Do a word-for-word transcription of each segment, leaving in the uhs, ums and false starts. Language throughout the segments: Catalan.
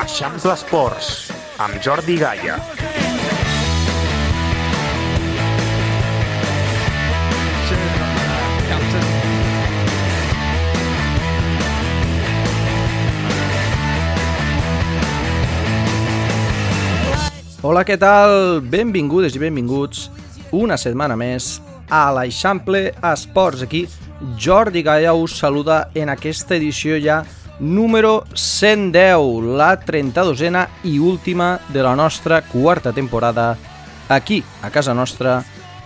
Eixample Esports, amb Jordi Gaia. Hola, què tal? Benvingudes i benvinguts una setmana més a l'Eixample Esports. Aquí Jordi Gaia us saluda en aquesta edició ja número cent deu, la trenta-dosena i última de la nostra quarta temporada aquí, a casa nostra,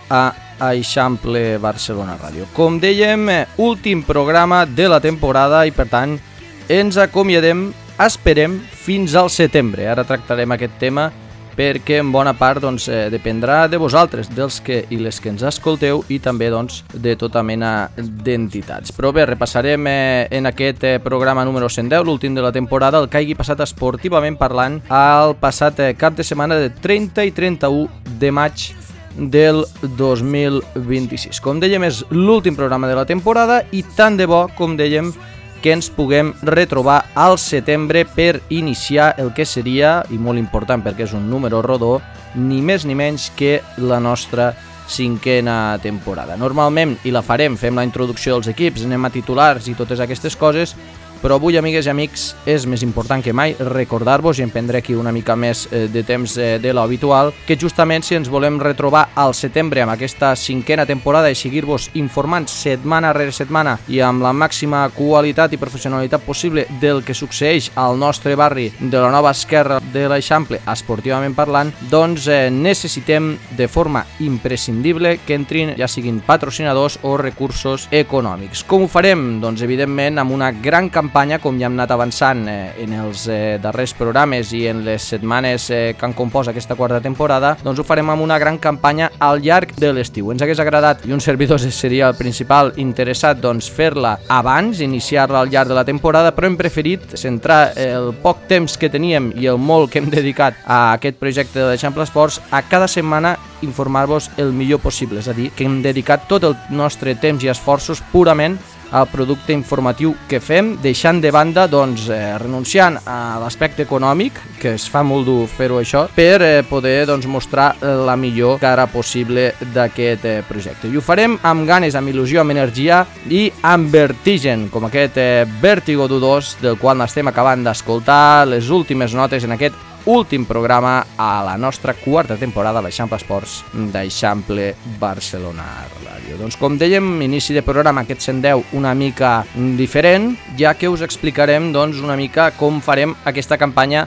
a Eixample Barcelona Ràdio. Com dèiem, últim programa de la temporada i per tant ens acomiadem, esperem, fins al setembre. Ara tractarem aquest tema perquè en bona part doncs, eh, dependrà de vosaltres, dels que i les que ens escolteu i també doncs, de tota mena d'entitats. Però bé, repassarem eh, en aquest eh, programa número cent deu, l'últim de la temporada, el que hagi passat esportivament parlant al passat eh, cap de setmana de trenta i trenta-u de maig del dos mil vint-i-sis. Com dèiem, és l'últim programa de la temporada i tant de bo, com dèiem, que ens puguem retrobar al setembre per iniciar el que seria, i molt important perquè és un número rodó, ni més ni menys que la nostra cinquena temporada. Normalment, i la farem, fem la introducció dels equips, anem a titulars i totes aquestes coses, però avui, amigues i amics, és més important que mai recordar-vos, i em prendré aquí una mica més de temps de l'habitual, que justament si ens volem retrobar al setembre amb aquesta cinquena temporada i seguir-vos informant setmana rere setmana i amb la màxima qualitat i professionalitat possible del que succeeix al nostre barri de la nova esquerra de l'Eixample, esportivament parlant, doncs eh, necessitem de forma imprescindible que entrin, ja siguin patrocinadors o recursos econòmics. Com ho farem? Doncs evidentment amb una gran campanya campanya, com ja hem anat avançant eh, en els eh, darrers programes i en les setmanes eh, que han compost aquesta quarta temporada, doncs ho farem amb una gran campanya al llarg de l'estiu. Ens hagués agradat, i un servidor seria el principal interessat, doncs fer-la abans, iniciar-la al llarg de la temporada, però hem preferit centrar el poc temps que teníem i el molt que hem dedicat a aquest projecte de l'Eixample Esports a cada setmana informar-vos el millor possible, és a dir, que hem dedicat tot el nostre temps i esforços purament al producte informatiu que fem, deixant de banda, doncs, eh, renunciant a l'aspecte econòmic, que es fa molt dur fer-ho això, per eh, poder doncs, mostrar la millor cara possible d'aquest eh, projecte. I ho farem amb ganes, amb il·lusió, amb energia i amb vertigen, com aquest eh, vèrtigo dudós del qual n'estem acabant d'escoltar les últimes notes en aquest últim programa a la nostra quarta temporada de l'Eixample Esports d'Eixample Barcelona Ràdio. Doncs com dèiem, inici de programa aquest cent deu una mica diferent, ja que us explicarem doncs, una mica com farem aquesta campanya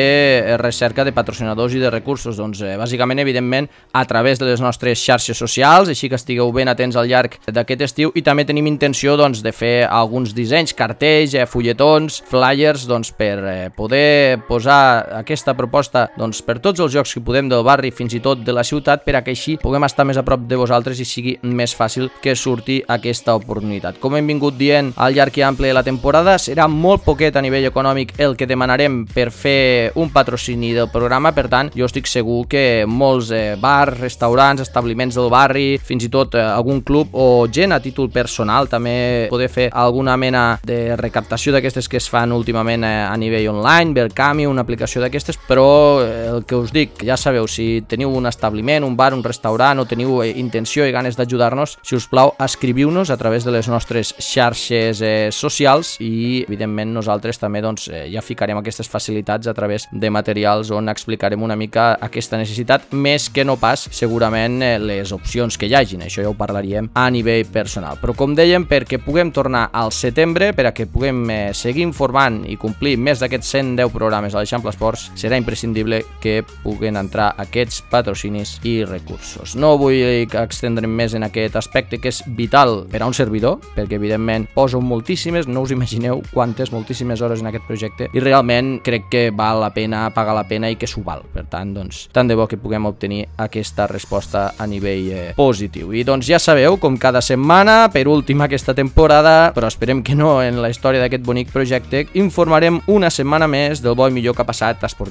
de recerca de patrocinadors i de recursos. Doncs eh, bàsicament, evidentment, a través de les nostres xarxes socials, així que estigueu ben atents al llarg d'aquest estiu, i també tenim intenció doncs, de fer alguns dissenys, cartells, eh, fulletons, flyers, doncs, per eh, poder posar aquesta proposta doncs, per tots els jocs que podem del barri, fins i tot de la ciutat, per a que així puguem estar més a prop de vosaltres i sigui més fàcil que surti aquesta oportunitat. Com hem vingut dient al llarg i ample de la temporada, serà molt poquet a nivell econòmic el que demanarem per fer un patrocini del programa, per tant, jo estic segur que molts eh, bars, restaurants, establiments del barri, fins i tot eh, algun club o gent a títol personal, també poder fer alguna mena de recaptació d'aquestes que es fan últimament eh, a nivell online, Verkami, una aplicació d'aquestes, però el que us dic, ja sabeu, si teniu un establiment, un bar, un restaurant o teniu intenció i ganes d'ajudar-nos, si us plau, escriviu-nos a través de les nostres xarxes eh, socials i, evidentment, nosaltres també doncs, eh, ja ficarem aquestes facilitats a través de materials on explicarem una mica aquesta necessitat, més que no pas, segurament, eh, les opcions que hi hagin. Això ja ho parlaríem a nivell personal. Però, com dèiem, perquè puguem tornar al setembre, per a que puguem eh, seguir informant i complir més d'aquests cent deu programes a l'Eixample Esports, serà imprescindible que puguen entrar aquests patrocinis i recursos. No vull extendre'm més en aquest aspecte que és vital per a un servidor, perquè evidentment poso moltíssimes, no us imagineu quantes, moltíssimes hores en aquest projecte i realment crec que val la pena, paga la pena i que s'ho val. Per tant, doncs, tant de bo que puguem obtenir aquesta resposta a nivell eh, positiu. I doncs ja sabeu, com cada setmana, per última aquesta temporada, però esperem que no en la història d'aquest bonic projecte, informarem una setmana més del bo i millor que ha passat esportivament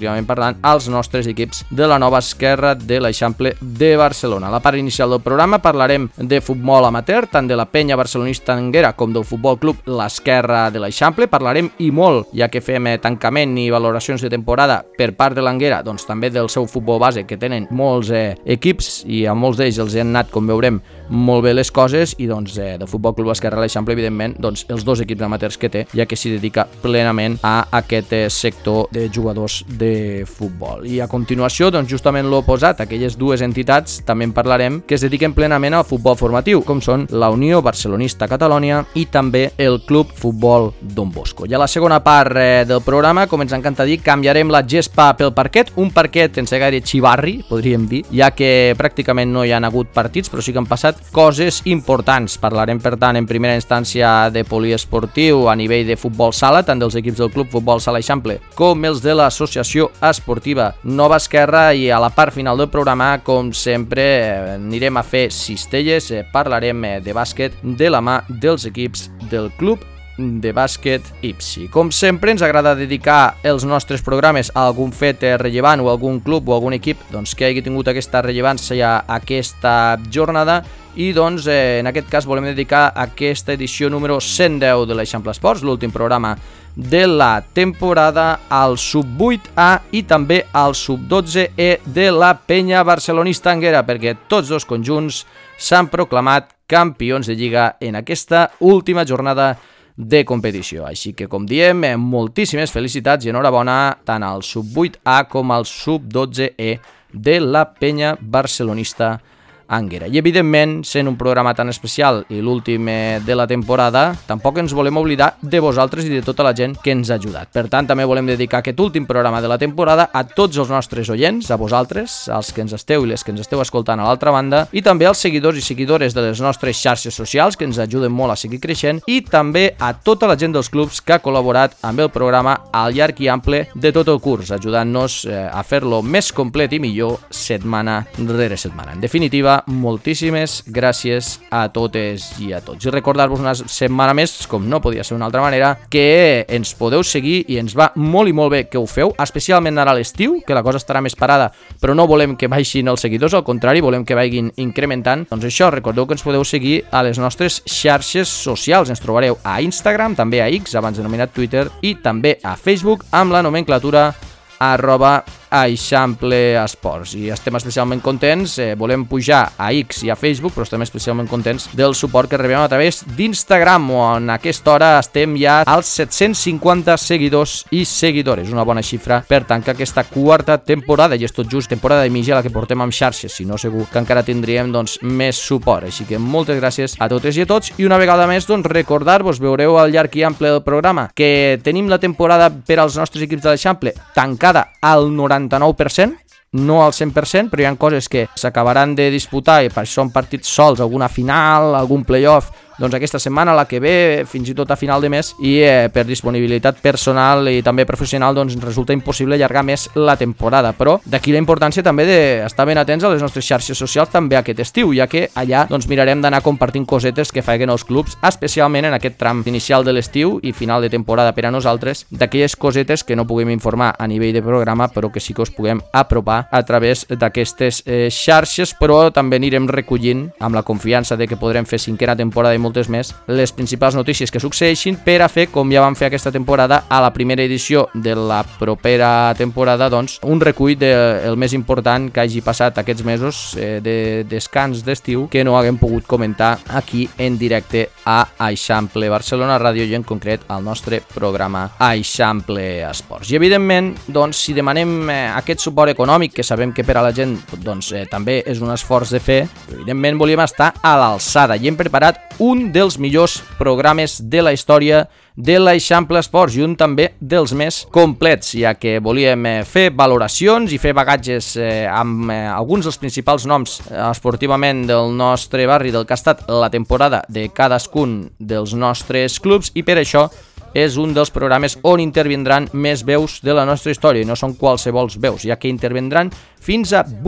esportivament parlant, als nostres equips de la nova esquerra de l'Eixample de Barcelona. A la part inicial del programa parlarem de futbol amateur, tant de la penya barcelonista Anguera com del futbol club l'Esquerra de l'Eixample. Parlarem i molt, ja que fem tancament i valoracions de temporada per part de l'Anguera, doncs també del seu futbol base, que tenen molts eh, equips i a molts d'ells els han anat, com veurem, molt bé les coses, i doncs eh, del futbol club l'Esquerra de l'Eixample, evidentment, doncs els dos equips amateurs que té, ja que s'hi dedica plenament a aquest eh, sector de jugadors de futbol. I a continuació, doncs justament l'oposat, aquelles dues entitats, també en parlarem, que es dediquen plenament al futbol formatiu, com són la Unió Barcelonista Catalonia i també el Club Futbol Don Bosco. I a la segona part eh, del programa, com ens encanta dir, canviarem la gespa pel parquet, un parquet sense gaire xivarri, podríem dir, ja que pràcticament no hi han hagut partits, però sí que han passat coses importants. Parlarem, per tant, en primera instància de poliesportiu a nivell de futbol sala, tant dels equips del Club Futbol Sala Eixample com els de l'Associació Esportiva Nova Esquerra, i a la part final del programa, com sempre, anirem a fer cistelles, parlarem de bàsquet de la mà dels equips del Club de bàsquet Ipsi. Com sempre, ens agrada dedicar els nostres programes a algun fet rellevant o algun club o algun equip doncs, que hagi tingut aquesta rellevància aquesta jornada, i doncs eh, en aquest cas volem dedicar aquesta edició número cent deu de l'Eixample Esports, l'últim programa de la temporada, al sub vuit A i també al sub dotze E de la penya barcelonista Anguera, perquè tots dos conjunts s'han proclamat campions de Lliga en aquesta última jornada de competició. Així que, com diem, moltíssimes felicitats i enhorabona tant al sub vuit A com al sub dotze E de la penya barcelonista Anguera. I evidentment, sent un programa tan especial i l'últim de la temporada, tampoc ens volem oblidar de vosaltres i de tota la gent que ens ha ajudat. Per tant, també volem dedicar aquest últim programa de la temporada a tots els nostres oients, a vosaltres, als que ens esteu i les que ens esteu escoltant a l'altra banda, i també als seguidors i seguidores de les nostres xarxes socials, que ens ajuden molt a seguir creixent, i també a tota la gent dels clubs que ha col·laborat amb el programa al llarg i ample de tot el curs, ajudant-nos a fer-lo més complet i millor setmana rere setmana. En definitiva, moltíssimes gràcies a totes i a tots. I recordar-vos una setmana més, com no podia ser d'una altra manera, que ens podeu seguir i ens va molt i molt bé que ho feu, especialment ara a l'estiu, que la cosa estarà més parada, però no volem que baixin els seguidors, al contrari, volem que vagin incrementant. Doncs això, recordeu que ens podeu seguir a les nostres xarxes socials. Ens trobareu a Instagram, també a X, abans denominat Twitter, i també a Facebook amb la nomenclatura arroba Eixample Esports. I estem especialment contents, eh, volem pujar a X i a Facebook, però estem especialment contents del suport que rebem a través d'Instagram, on a aquesta hora estem ja als set-cents cinquanta seguidors i seguidores, una bona xifra per tancar aquesta quarta temporada, i és tot just temporada de mitja la que portem amb xarxes, si no segur que encara tindríem doncs, més suport. Així que moltes gràcies a totes i a tots, i una vegada més doncs, recordar-vos, veureu al llarg i ample del programa, que tenim la temporada per als nostres equips de l'Eixample tancada al noranta-nou per cent, no al cent per cent, però hi ha coses que s'acabaran de disputar i per això són partits sols, alguna final, algun playoff, doncs aquesta setmana, la que ve, fins i tot a final de mes, i eh, per disponibilitat personal i també professional doncs resulta impossible allargar més la temporada, però d'aquí la importància també d'estar ben atents a les nostres xarxes socials també aquest estiu, ja que allà doncs mirarem d'anar compartint cosetes que facin els clubs, especialment en aquest tram inicial de l'estiu i final de temporada per a nosaltres, d'aquelles cosetes que no puguem informar a nivell de programa, però que sí que us puguem apropar a través d'aquestes eh, xarxes, però també anirem recollint amb la confiança de que podrem fer cinquena temporada i moltes més, les principals notícies que succeeixin per a fer, com ja vam fer aquesta temporada, a la primera edició de la propera temporada, doncs, un recull del de, més important que hagi passat aquests mesos eh, de descans d'estiu que no haguem pogut comentar aquí en directe a Eixample Barcelona Ràdio i en concret al nostre programa Eixample Esports. I evidentment, doncs, si demanem eh, aquest suport econòmic, que sabem que per a la gent doncs, eh, també és un esforç de fer, evidentment volíem estar a l'alçada i hem preparat un dels millors programes de la història de l'Eixample Esports i un també dels més complets, ja que volíem fer valoracions i fer bagatges eh, amb eh, alguns dels principals noms esportivament del nostre barri, del que ha estat la temporada de cadascun dels nostres clubs, i per això és un dels programes on intervindran més veus de la nostra història, i no són qualsevols veus, ja que intervindran fins a vuit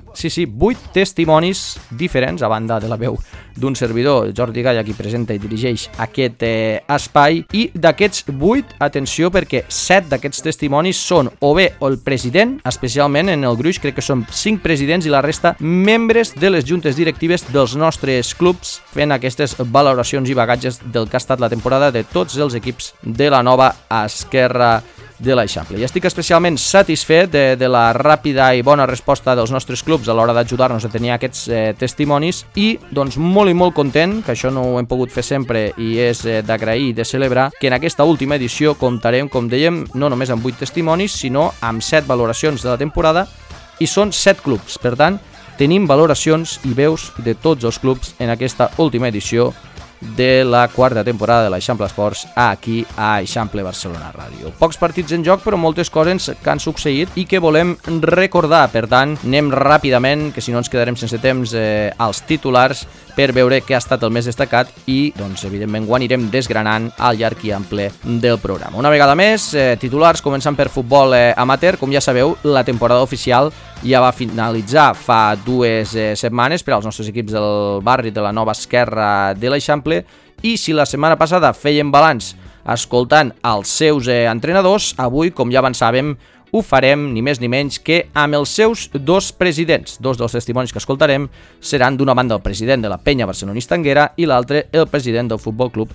Sí, sí, vuit testimonis diferents, a banda de la veu d'un servidor, Jordi Galla, qui presenta i dirigeix aquest eh, espai, i d'aquests vuit, atenció, perquè set d'aquests testimonis són o bé el president, especialment en el gruix, crec que són cinc presidents i la resta membres de les juntes directives dels nostres clubs, fent aquestes valoracions i bagatges del que ha estat la temporada de tots els equips de la nova Esquerra de l'Eixample. I estic especialment satisfet de, de la ràpida i bona resposta dels nostres clubs a l'hora d'ajudar-nos a tenir aquests eh, testimonis i doncs molt i molt content, que això no ho hem pogut fer sempre i és eh, d'agrair i de celebrar, que en aquesta última edició comptarem, com dèiem, no només amb vuit testimonis, sinó amb set valoracions de la temporada i són set clubs. Per tant, tenim valoracions i veus de tots els clubs en aquesta última edició de la quarta temporada de l'Eixample Esports aquí a Eixample Barcelona Ràdio. Pocs partits en joc, però moltes coses que han succeït i que volem recordar. Per tant, anem ràpidament, que si no ens quedarem sense temps, eh, als titulars per veure què ha estat el més destacat i, doncs, evidentment, ho anirem desgranant al llarg i ample del programa. Una vegada més, eh, titulars, començant per futbol eh, amateur. Com ja sabeu, la temporada oficial ja va finalitzar fa dues eh, setmanes per als nostres equips del barri de la nova Esquerra de l'Eixample, i si la setmana passada fèiem balanç escoltant els seus eh, entrenadors, avui, com ja avançàvem, ho farem ni més ni menys que amb els seus dos presidents. Dos dels testimonis que escoltarem seran d'una banda el president de la Penya Barcelonista Anguera i l'altre el president del Futbol Club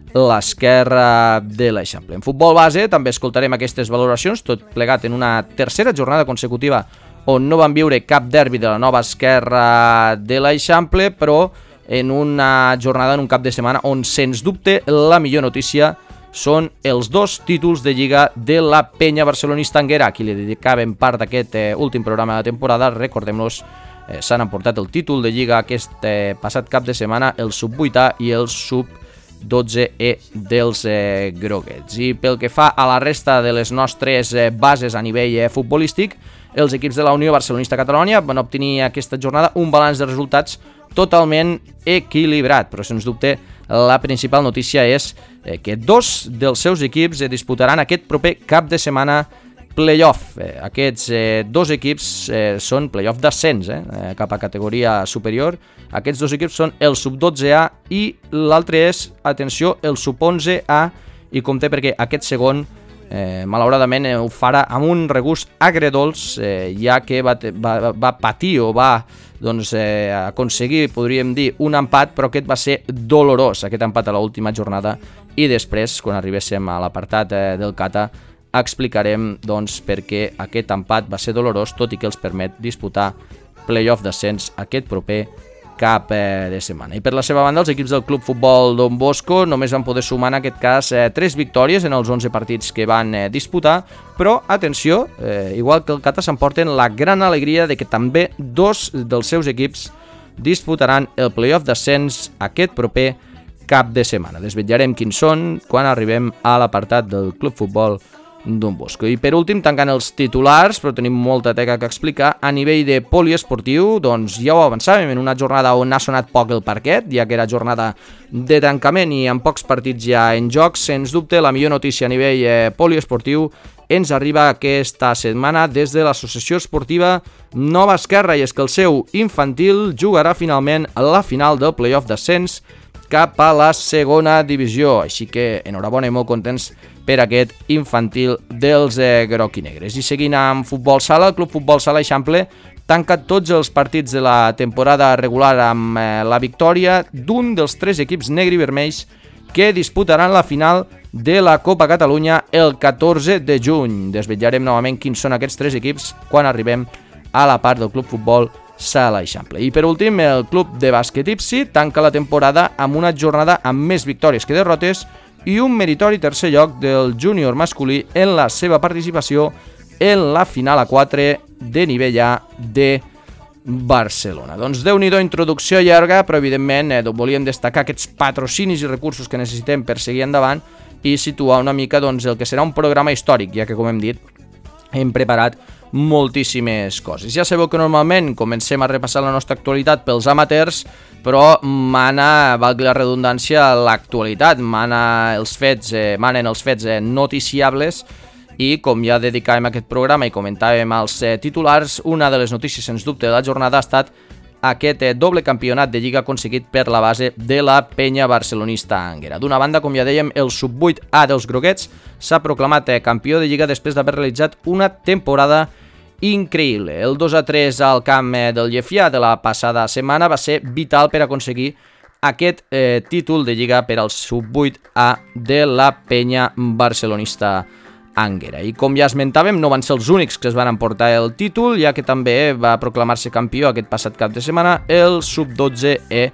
l'Esquerra de l'Eixample. En futbol base també escoltarem aquestes valoracions, tot plegat en una tercera jornada consecutiva on no van viure cap derbi de la nova Esquerra de l'Eixample, però en una jornada, en un cap de setmana, on, sens dubte, la millor notícia són els dos títols de Lliga de la Penya Barcelonista Anguera, a qui li dedicàvem part d'aquest eh, últim programa de temporada. Recordem-los, eh, s'han emportat el títol de Lliga aquest eh, passat cap de setmana, el sub vuit A i el sub dotze E dels eh, groguets. I pel que fa a la resta de les nostres eh, bases a nivell eh, futbolístic, els equips de la Unió Barcelonista Catalunya van obtenir aquesta jornada un balanç de resultats totalment equilibrat, però sens dubte la principal notícia és eh, que dos dels seus equips eh, disputaran aquest proper cap de setmana playoff. Eh, aquests eh, dos equips eh, són playoff d'ascens eh, cap a categoria superior. Aquests dos equips són el sub dotze A i l'altre és, atenció, el sub onze A, i compte perquè aquest segon eh, malauradament eh, ho farà amb un regust agredolç, eh, ja que va, va, va patir o va doncs, eh, aconseguir, podríem dir, un empat, però aquest va ser dolorós, aquest empat a l'última jornada, i després, quan arribéssim a l'apartat eh, del Cata, explicarem doncs, per què aquest empat va ser dolorós, tot i que els permet disputar playoff d'ascens aquest proper cap eh, de setmana. I per la seva banda, els equips del Club Futbol Don Bosco només van poder sumar en aquest cas eh, tres victòries en els onze partits que van eh, disputar, però, atenció, eh, igual que el Cata, s'emporten la gran alegria de que també dos dels seus equips disputaran el playoff d'ascens aquest proper cap de setmana. Desvetllarem quins són quan arribem a l'apartat del Club Futbol Don Bosco. I per últim, tancant els titulars, però tenim molta teca que explicar, a nivell de poliesportiu, doncs ja ho avançàvem en una jornada on ha sonat poc el parquet, ja que era jornada de tancament i amb pocs partits ja en joc. Sens dubte, la millor notícia a nivell eh, poliesportiu ens arriba aquesta setmana des de l'Associació Esportiva Nova Esquerra, i és que el seu infantil jugarà finalment a la final del playoff d'ascens cap a la segona divisió, així que enhorabona i molt contents per aquest infantil dels eh, groc i negres. I seguint amb futbol sala, el Club Futbol Sala Eixample tanca tots els partits de la temporada regular amb eh, la victòria d'un dels tres equips negre i vermells que disputaran la final de la Copa Catalunya el catorze de juny. Desvetllarem novament quins són aquests tres equips quan arribem a la part del Club Futbol Sala Eixample. I per últim, el Club de Bàsquet Ipsi tanca la temporada amb una jornada amb més victòries que derrotes i un meritori tercer lloc del júnior masculí en la seva participació en la final a quatre de nivell A de Barcelona. Doncs Déu-n'hi-do, introducció llarga, però evidentment eh, volíem destacar aquests patrocinis i recursos que necessitem per seguir endavant i situar una mica doncs, el que serà un programa històric, ja que, com hem dit, hem preparat moltíssimes coses. Ja sabeu que normalment comencem a repassar la nostra actualitat pels amateurs, però mana, valgui la redundància, l'actualitat, mana els fets, eh, manen els fets eh, noticiables, I com ja dedicàvem aquest programa i comentàvem els eh, titulars, una de les notícies sens dubte de la jornada ha estat aquest eh, doble campionat de Lliga aconseguit per la base de la penya barcelonista Anguera. D'una banda, com ja dèiem, el sub vuit A dels groguets s'ha proclamat eh, campió de Lliga després d'haver realitzat una temporada increïble. El dos a tres al camp eh, del Llefià de la passada setmana va ser vital per aconseguir aquest eh, títol de Lliga per al sub vuit A de la penya barcelonista Anguera. I com ja esmentàvem, no van ser els únics que es van emportar el títol, ja que també va proclamar-se campió aquest passat cap de setmana el sub dotze E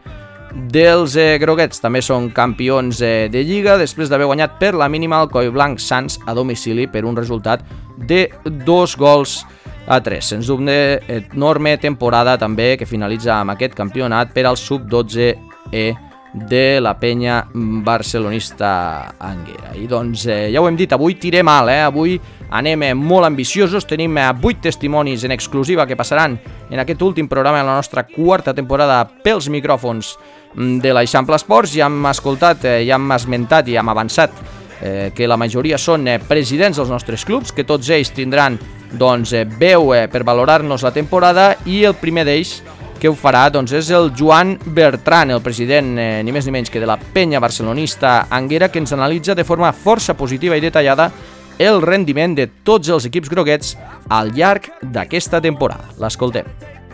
dels eh, groguets. També són campions eh, de Lliga després d'haver guanyat per la mínima el Collblanc Sants a domicili per un resultat de dos gols a tres. Sens dubte, enorme temporada també que finalitza amb aquest campionat per al sub dotze E de la penya barcelonista Anguera. I doncs, eh, ja ho hem dit, avui tirem alt, eh? Avui anem eh, molt ambiciosos, tenim eh, vuit testimonis en exclusiva que passaran en aquest últim programa de la nostra quarta temporada pels micròfons de l'Eixample Esports. Ja hem escoltat, eh, ja hem esmentat i hem avançat eh, que la majoria són eh, presidents dels nostres clubs, que tots ells tindran doncs, eh, veu eh, per valorar-nos la temporada, i el primer d'ells que ho farà doncs, és el Joan Bertran, el president eh, ni més ni menys que de la penya barcelonista Anguera, que ens analitza de forma força positiva i detallada el rendiment de tots els equips groguets al llarg d'aquesta temporada. L'escoltem.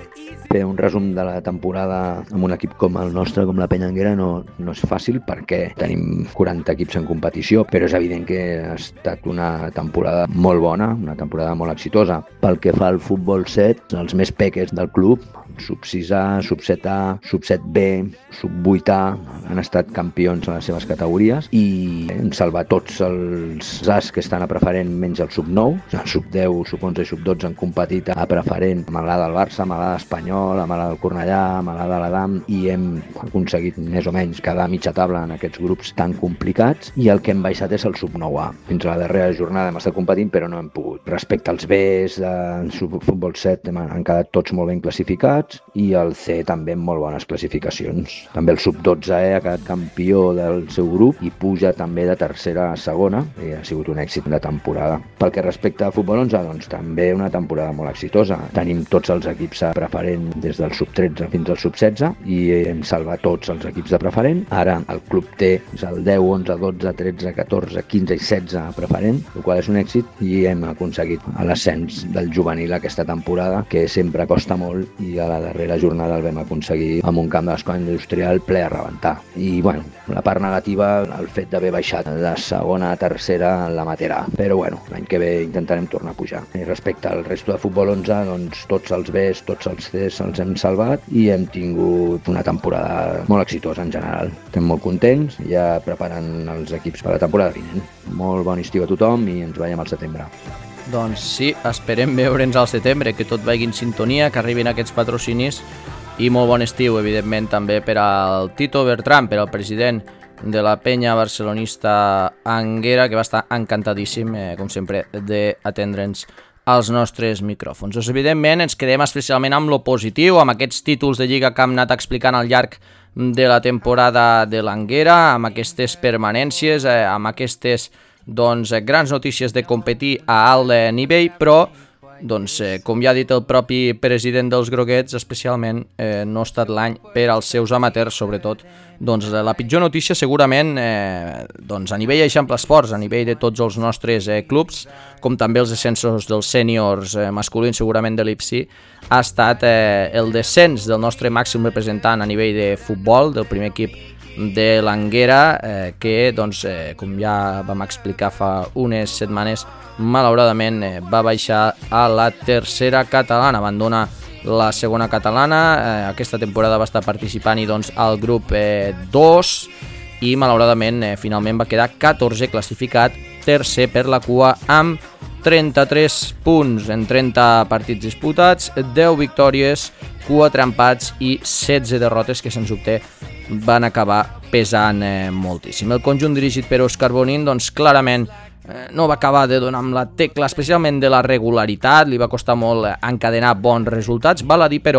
Fer un resum de la temporada amb un equip com el nostre, com la penya Anguera, no, no és fàcil perquè tenim quaranta equips en competició, però és evident que ha estat una temporada molt bona, una temporada molt exitosa. Pel que fa al futbol set, els més peques del club, sub sis A, sub set A, sub set B, sub vuit A, han estat campions en les seves categories i hem salvat tots els As que estan a preferent menys el sub nou, el sub deu, sub onze i sub dotze han competit a preferent, amb l'A del Barça, amb l'A d'Espanyol, amb l'A del Cornellà, amb l'A de l'Adam, i hem aconseguit més o menys quedar a mitja taula en aquests grups tan complicats, i el que hem baixat és el sub nou A. Fins a la darrera jornada hem estat competint però no hem pogut. Respecte als Bs, del futbol set han quedat tots molt ben classificats, i el C també amb molt bones classificacions. També el sub dotze E ha quedat campió del seu grup i puja també de tercera a segona, i ha sigut un èxit de temporada. Pel que respecta a futbol onze, doncs també una temporada molt exitosa. Tenim tots els equips a preferent des del sub tretze fins al sub setze i hem salvat tots els equips de preferent. Ara el club té el deu, onze, dotze, tretze, catorze, quinze i setze a preferent, el qual és un èxit, i hem aconseguit l'ascens del juvenil aquesta temporada, que sempre costa molt, i a la darrera jornada el vam aconseguir amb un camp de l'escola industrial ple a rebentar. I bueno, la part negativa, el fet d'haver baixat de segona a tercera en la Matera. Però bueno, l'any que ve intentarem tornar a pujar. I respecte al resto de futbol onze, doncs tots els Bs, tots els Cs els hem salvat i hem tingut una temporada molt exitosa en general. Estem molt contents, ja preparant els equips per la temporada vinent. Molt bon estiu a tothom i ens veiem al setembre. Doncs sí, esperem veure'ns al setembre, que tot vagi en sintonia, que arribin aquests patrocinis, i molt bon estiu, evidentment, també per al Tito Bertran, per al president de la penya barcelonista Anguera, que va estar encantadíssim, eh, com sempre, d'atendre'ns als nostres micròfons. Doncs, evidentment, ens quedem especialment amb lo positiu, amb aquests títols de Lliga que hem anat explicant al llarg de la temporada de l'Anguera, amb aquestes permanències, eh, amb aquestes doncs, grans notícies de competir a alt nivell, però doncs, eh, com ja ha dit el propi president dels groguets, especialment eh, no ha estat l'any per als seus amateurs, sobretot. Doncs, la pitjor notícia segurament eh, doncs, a nivell Eixample Esports, a nivell de tots els nostres eh, clubs, com també els descensos dels sèniors eh, masculins segurament de l'I P S I, ha estat eh, el descens del nostre màxim representant a nivell de futbol, del primer equip de l'Anguera, eh, que, doncs, eh, com ja vam explicar fa unes setmanes, malauradament eh, va baixar a la tercera catalana, abandona la segona catalana, eh, aquesta temporada va estar participant i doncs al grup eh, dos, i malauradament eh, finalment va quedar catorzè classificat, tercer per la cua amb trenta-tres punts en trenta partits disputats, deu victòries, quatre empats i setze derrotes que sens dubte van acabar pesant eh, moltíssim. El conjunt dirigit per Òscar Bonín, doncs clarament eh, no va acabar de donar amb la tecla, especialment de la regularitat, li va costar molt encadenar bons resultats. Val a dir, però,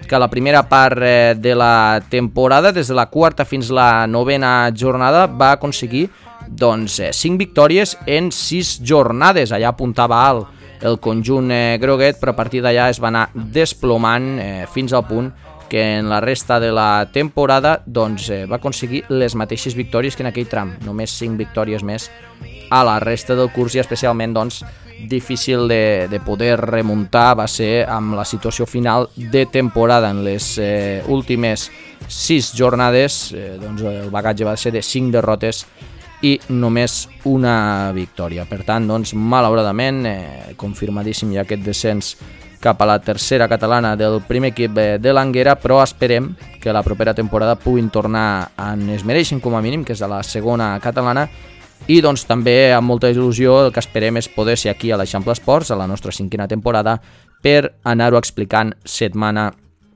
que a la primera part eh, de la temporada, des de la quarta fins la novena jornada, va aconseguir doncs, eh, cinc victòries en sis jornades. Allà apuntava alt el conjunt eh, groguet, però a partir d'allà es va anar desplomant eh, fins al punt que en la resta de la temporada doncs, eh, va aconseguir les mateixes victòries que en aquell tram, només cinc victòries més a la resta del curs, i especialment doncs, difícil de, de poder remuntar va ser amb la situació final de temporada. En les eh, últimes sis jornades eh, doncs, el bagatge va ser de cinc derrotes i només una victòria. Per tant, doncs, malauradament, eh, confirmadíssim ja aquest descens cap a la tercera catalana del primer equip de l'Anguera, però esperem que la propera temporada puguin tornar on es mereixen com a mínim, que és a la segona catalana, i doncs també amb molta il·lusió el que esperem és poder ser aquí a l'Eixample Esports, a la nostra cinquena temporada, per anar-ho explicant setmana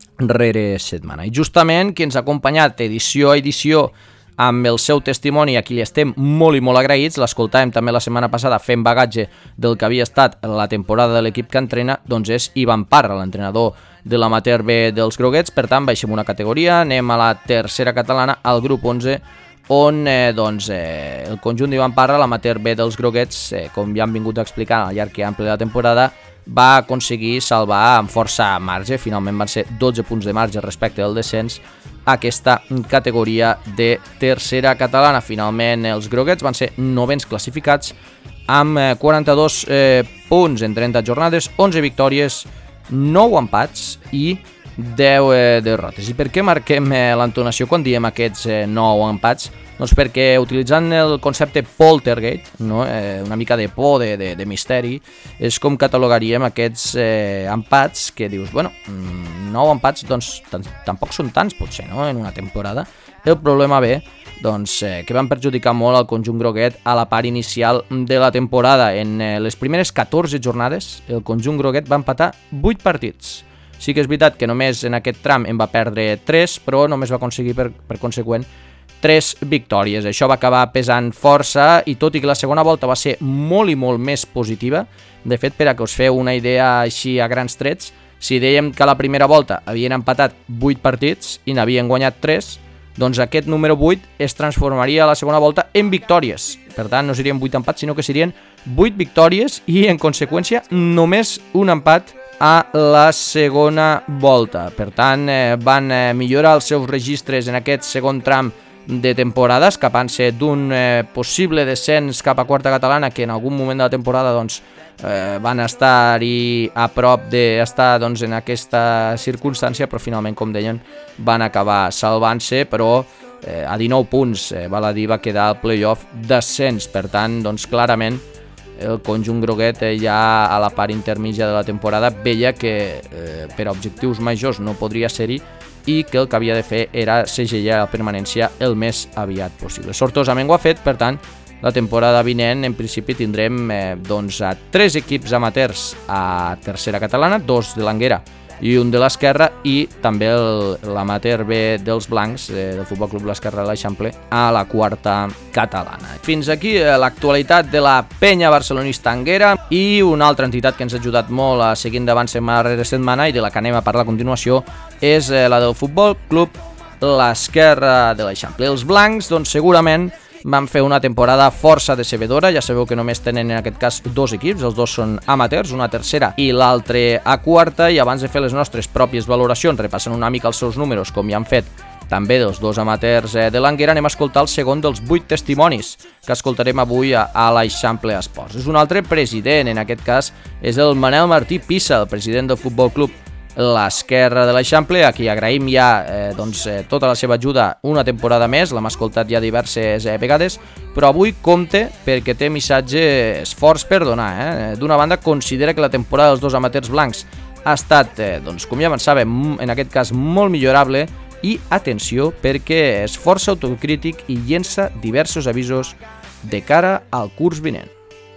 rere setmana. I justament qui ens ha acompanyat edició a edició amb el seu testimoni, a qui li estem molt i molt agraïts, l'escoltàvem també la setmana passada fent bagatge del que havia estat la temporada de l'equip que entrena, doncs és Ivan Parra, l'entrenador de l'amateur B dels groguets. Per tant, baixem una categoria, anem a la tercera catalana, al grup onze, on eh, doncs, eh, el conjunt d'Ivan Parra, l'amateur B dels groguets, eh, com ja han vingut a explicar al llarg i ample de la temporada, va aconseguir salvar amb força marge, finalment van ser dotze punts de marge respecte del descens, aquesta categoria de tercera catalana. Finalment els groguets van ser novens classificats amb quaranta-dos eh, punts en trenta jornades, onze victòries, nou empats i deu eh, derrotes. I per què marquem eh, l'entonació quan diem aquests eh, nou empats? Doncs perquè utilitzant el concepte poltergeist, no? eh, una mica de por, de, de, de misteri, és com catalogaríem aquests eh, empats que dius, bueno, nou empats doncs tampoc són tants potser, no?, en una temporada. El problema ve doncs, eh, que van perjudicar molt al conjunt groguet a la part inicial de la temporada. En eh, les primeres catorze jornades el conjunt groguet va empatar vuit partits. Sí que és veritat que només en aquest tram en va perdre tres, però només va aconseguir per, per conseqüent tres victòries. Això va acabar pesant força, i tot i que la segona volta va ser molt i molt més positiva, de fet, per a que us feu una idea així a grans trets, si dèiem que a la primera volta havien empatat vuit partits i n'havien guanyat tres, doncs aquest número vuit es transformaria a la segona volta en victòries. Per tant, no serien vuit empats, sinó que serien vuit victòries i, en conseqüència, només un empat a la segona volta. Per tant, eh, van eh, millorar els seus registres en aquest segon tram de temporada, escapant-se d'un eh, possible descens cap a quarta catalana, que en algun moment de la temporada doncs, eh, van estar-hi a prop d'estar doncs, en aquesta circumstància, però finalment, com deien, van acabar salvant-se, però eh, a dinou punts, eh, val a dir, va quedar el play-off descens. Per tant, doncs, clarament, el conjunt groguet eh, ja a la part intermitja de la temporada veia que eh, per a objectius majors no podria ser-hi, i que el que havia de fer era segellar la permanència el més aviat possible. Sortosament ho ha fet. Per tant, la temporada vinent en principi tindrem eh, doncs, a tres equips amateurs a tercera catalana, dos de l'Anguera i un de l'Esquerra, i també l'amateur B dels Blancs, eh, del Futbol Club l'Esquerra de l'Eixample, a la quarta catalana. Fins aquí eh, l'actualitat de la penya barcelonista Anguera, i una altra entitat que ens ha ajudat molt a seguir endavant setmana rere setmana i de la que anem a parlar a continuació és eh, la del Futbol Club l'Esquerra de l'Eixample. Els Blancs, doncs, segurament van fer una temporada força decebedora. Ja sabeu que només tenen en aquest cas dos equips, els dos són amateurs, una a tercera i l'altre a quarta, i abans de fer les nostres pròpies valoracions, repassant una mica els seus números, com ja han fet també dels dos amateurs de l'Anguera, anem a escoltar el segon dels vuit testimonis que escoltarem avui a, a l'Eixample Esports. És un altre president, en aquest cas és el Manel Martí Pisa, el president del Futbol Club l'Esquerra de l'Eixample, a qui agraïm ja eh, doncs, eh, tota la seva ajuda una temporada més, l'hem escoltat ja diverses eh, vegades, però avui compte perquè té missatges forts per donar. Eh? D'una banda, considera que la temporada dels dos amateurs blancs ha estat, eh, doncs, com ja avançàvem, en aquest cas molt millorable, i atenció perquè és força autocrític i llença diversos avisos de cara al curs vinent.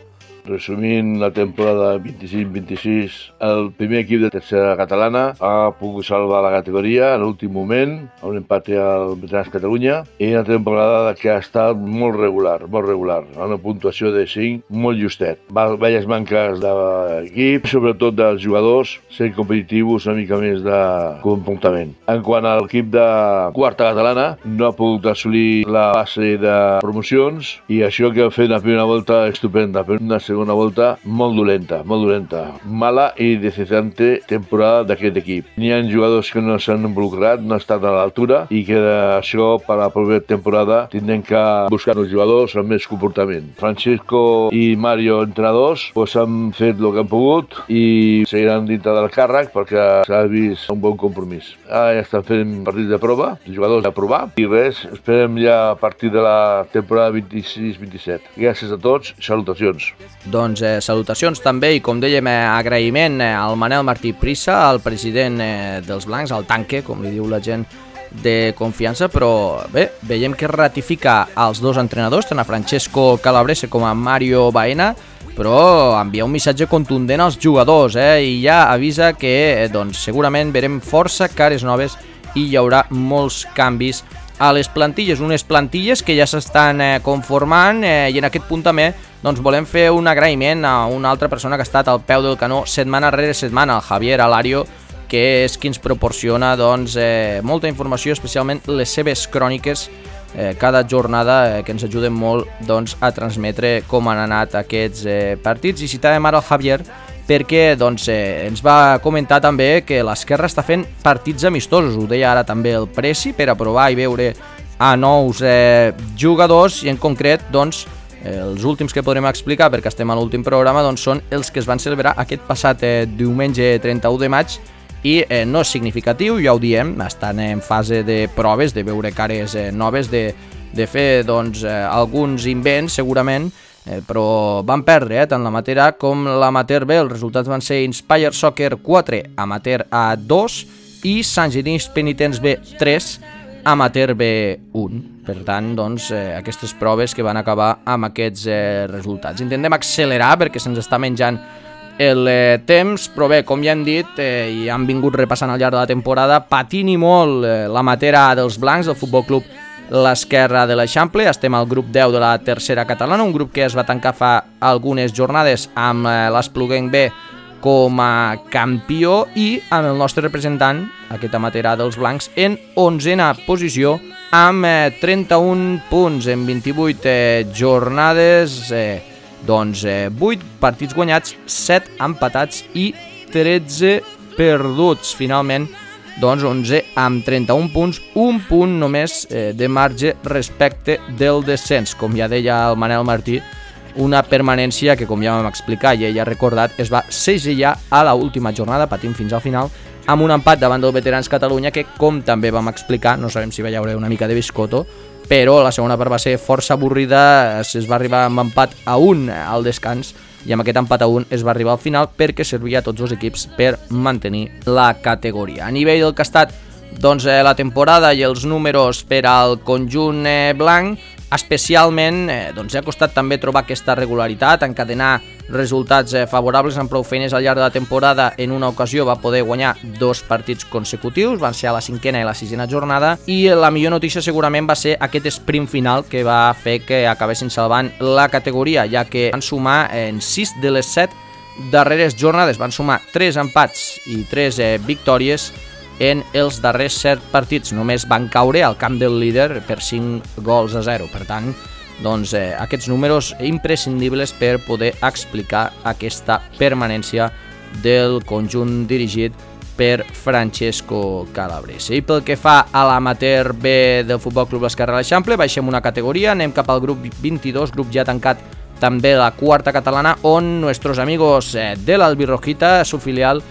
Resumint la temporada vint-i-cinc vint-i-sis, el primer equip de tercera catalana ha pogut salvar la categoria en l'últim moment, a un empate al Veterans Catalunya, i una temporada que ha estat molt regular, molt regular, amb una puntuació de cinc molt justet. Velles manques d'equip, sobretot dels jugadors, sent competitius, una mica més de comportament. En quant a l'equip de quarta catalana, no ha pogut assolir la base de promocions i això que ha fet la primera volta estupenda, però una segona volta molt dolenta, molt dolenta. Mala i decepcionante temporada d'aquest equip. N'hi ha jugadors que no s'han involucrat, no han estat a l'altura i que això per la propera temporada tindrem que buscar els jugadors amb més comportament. Francesco i Mario, entrenadors, pues han fet el que han pogut i seguiran dintre del càrrec perquè s'ha vist un bon compromís. Ara ja estan fent partits de prova, els jugadors a provar i res, esperem ja a partir de la temporada vint-i-sis vint-i-set. Gràcies a tots, salutacions. Doncs eh, salutacions també i com dèiem eh, agraïment eh, al Manel Martí Prissa, el president eh, dels Blancs, el tanque, com li diu la gent de confiança, però bé, veiem que ratifica els dos entrenadors, tant a Francesco Calabrese com a Mario Baena, però envia un missatge contundent als jugadors eh, i ja avisa que eh, doncs, segurament verem força cares noves i hi haurà molts canvis a les plantilles, unes plantilles que ja s'estan eh, conformant eh, i en aquest punt també doncs, volem fer un agraïment a una altra persona que ha estat al peu del canó setmana rere setmana, el Javier Alario, que és qui ens proporciona doncs, eh, molta informació, especialment les seves cròniques eh, cada jornada eh, que ens ajuden molt doncs, a transmetre com han anat aquests eh, partits. I citàvem ara el Javier perquè doncs, eh, ens va comentar també que l'Esquerra està fent partits amistosos, ho deia ara també el Preci, per a provar i veure a nous eh, jugadors i en concret doncs, eh, els últims que podrem explicar perquè estem a l'últim programa doncs, són els que es van celebrar aquest passat eh, diumenge trenta-u de maig i eh, no és significatiu, ja ho diem, estan en fase de proves, de veure cares eh, noves, de, de fer doncs, eh, alguns invents segurament, eh, però van perdre eh, tant l'amateur A com l'amateur B. Els resultats van ser Inspire Soccer quatre, amateur A dos i Sant Genís Penitents B tres, amateur B un. Per tant, doncs, eh, aquestes proves que van acabar amb aquests eh, resultats. Intentem accelerar perquè se'ns està menjant el eh, temps, però bé, com ja hem dit eh, i han vingut repassant al llarg de la temporada, patini molt eh, l'amateur A dels Blancs, del Futbol Club l'Esquerra de l'Eixample. Estem al grup deu de la tercera catalana, un grup que es va tancar fa algunes jornades amb eh, l'Espluguenc B com a campió i amb el nostre representant, aquest amateur A dels Blancs, en onzena posició amb eh, trenta-un punts en vint-i-vuit eh, jornades, eh, doncs eh, vuit partits guanyats, set empatats i tretze perduts. Finalment, doncs onze amb trenta-un punts, un punt només eh, de marge respecte del descens. Com ja deia el Manel Martí, una permanència que, com ja vam explicar i ell ha recordat, es va segellar a l'última jornada, patint fins al final, amb un empat davant del Veterans Catalunya que, com també vam explicar, no sabem si va haver una mica de biscotto, però la segona part va ser força avorrida, es va arribar amb empat a un al descans i amb aquest empat a un es va arribar al final perquè servia a tots els equips per mantenir la categoria. A nivell del que ha estat doncs, eh, la temporada i els números per al conjunt eh, blanc, especialment eh, doncs, ha costat també trobar aquesta regularitat, encadenar resultats eh, favorables amb prou feines al llarg de la temporada. En una ocasió va poder guanyar dos partits consecutius, van ser a la cinquena i la sisena jornada, i la millor notícia segurament va ser aquest sprint final que va fer que acabessin salvant la categoria, ja que van sumar en sis de les set darreres jornades, van sumar tres empats i tres eh, victòries en els darrers set partits. Només van caure al camp del líder per cinc gols a zero. Per tant, doncs, eh, aquests números imprescindibles per poder explicar aquesta permanència del conjunt dirigit per Francesco Calabrese. I pel que fa a l'amateur B del Futbol Club l'Esquerra de l'Eixample, baixem una categoria, anem cap al grup vint-i-dos, grup ja tancat també la quarta catalana, on nuestros amigos eh, de l'Albirrojita, su filial,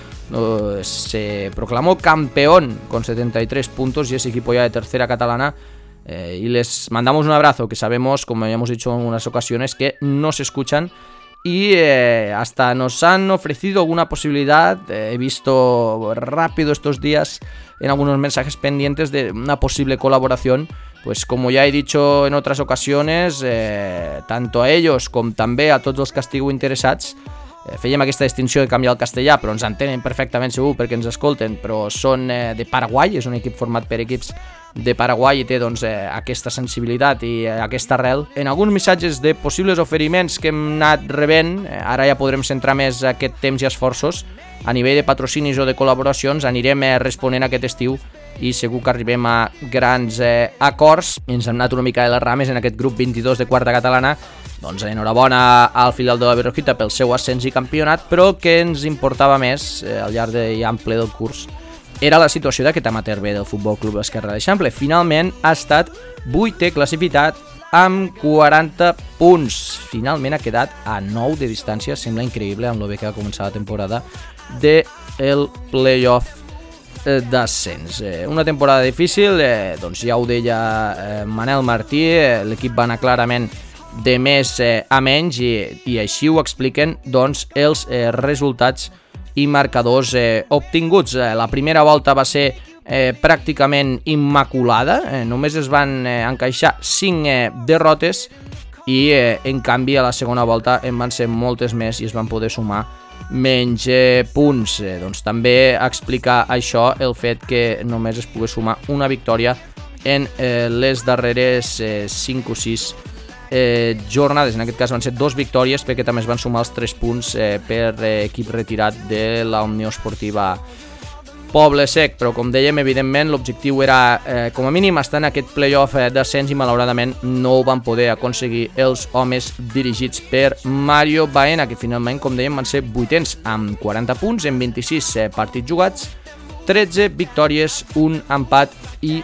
se proclamó campeón con setenta y tres puntos y ese equipo ya de tercera catalana eh, y les mandamos un abrazo, que sabemos, como ya hemos dicho en unas ocasiones, que nos escuchan y eh, hasta nos han ofrecido alguna posibilidad. Eh, he visto rápido estos días en algunos mensajes pendientes de una posible colaboración pues como ya he dicho en otras ocasiones, eh, tanto a ellos com també a tots els que estigueu interessats, eh, fèiem aquesta distinció de canviar el castellà, però ens entenen perfectament segur perquè ens escolten, però són eh, de Paraguai, és un equip format per equips de Paraguai i té doncs, eh, aquesta sensibilitat i eh, aquesta arrel. En alguns missatges de possibles oferiments que hem anat rebent, eh, ara ja podrem centrar més aquest temps i esforços, a nivell de patrocinis o de col·laboracions anirem eh, responent aquest estiu i segur que arribem a grans eh, acords. Ens hem anat una mica de les rames en aquest grup vint-i-dos de quarta catalana, doncs enhorabona al filial de la Berrojita pel seu ascens i campionat, però que ens importava més eh, al llarg de i ample del curs era la situació d'aquest amateur B del Futbol Club Esquerra d'Eixample. Finalment ha estat vuitè classificat amb quaranta punts. Finalment ha quedat a nou de distància, sembla increïble amb lo bé que va començar la temporada del playoff d'ascens. Eh, una temporada difícil, eh, doncs ja ho deia eh, Manel Martí, eh, l'equip va anar clarament de més eh, a menys i, i així ho expliquen doncs, els eh, resultats i marcadors eh, obtinguts. Eh, la primera volta va ser eh, pràcticament immaculada, eh, només es van eh, encaixar cinc eh, derrotes i eh, en canvi a la segona volta en van ser moltes més i es van poder sumar menys eh, punts. Eh, doncs també explicar això el fet que només es pogués sumar una victòria en eh, les darreres eh, cinc o sis eh, jornades. En aquest cas van ser dos victòries perquè també es van sumar els tres punts eh, per eh, equip retirat de la Unió Esportiva Poble Sec, però com dèiem, evidentment l'objectiu era eh, com a mínim estar en aquest playoff eh, d'ascens i malauradament no ho van poder aconseguir els homes dirigits per Mario Baena, que finalment, com dèiem, van ser vuitens amb quaranta punts en vint-i-sis eh, partits jugats, tretze victòries, un empat i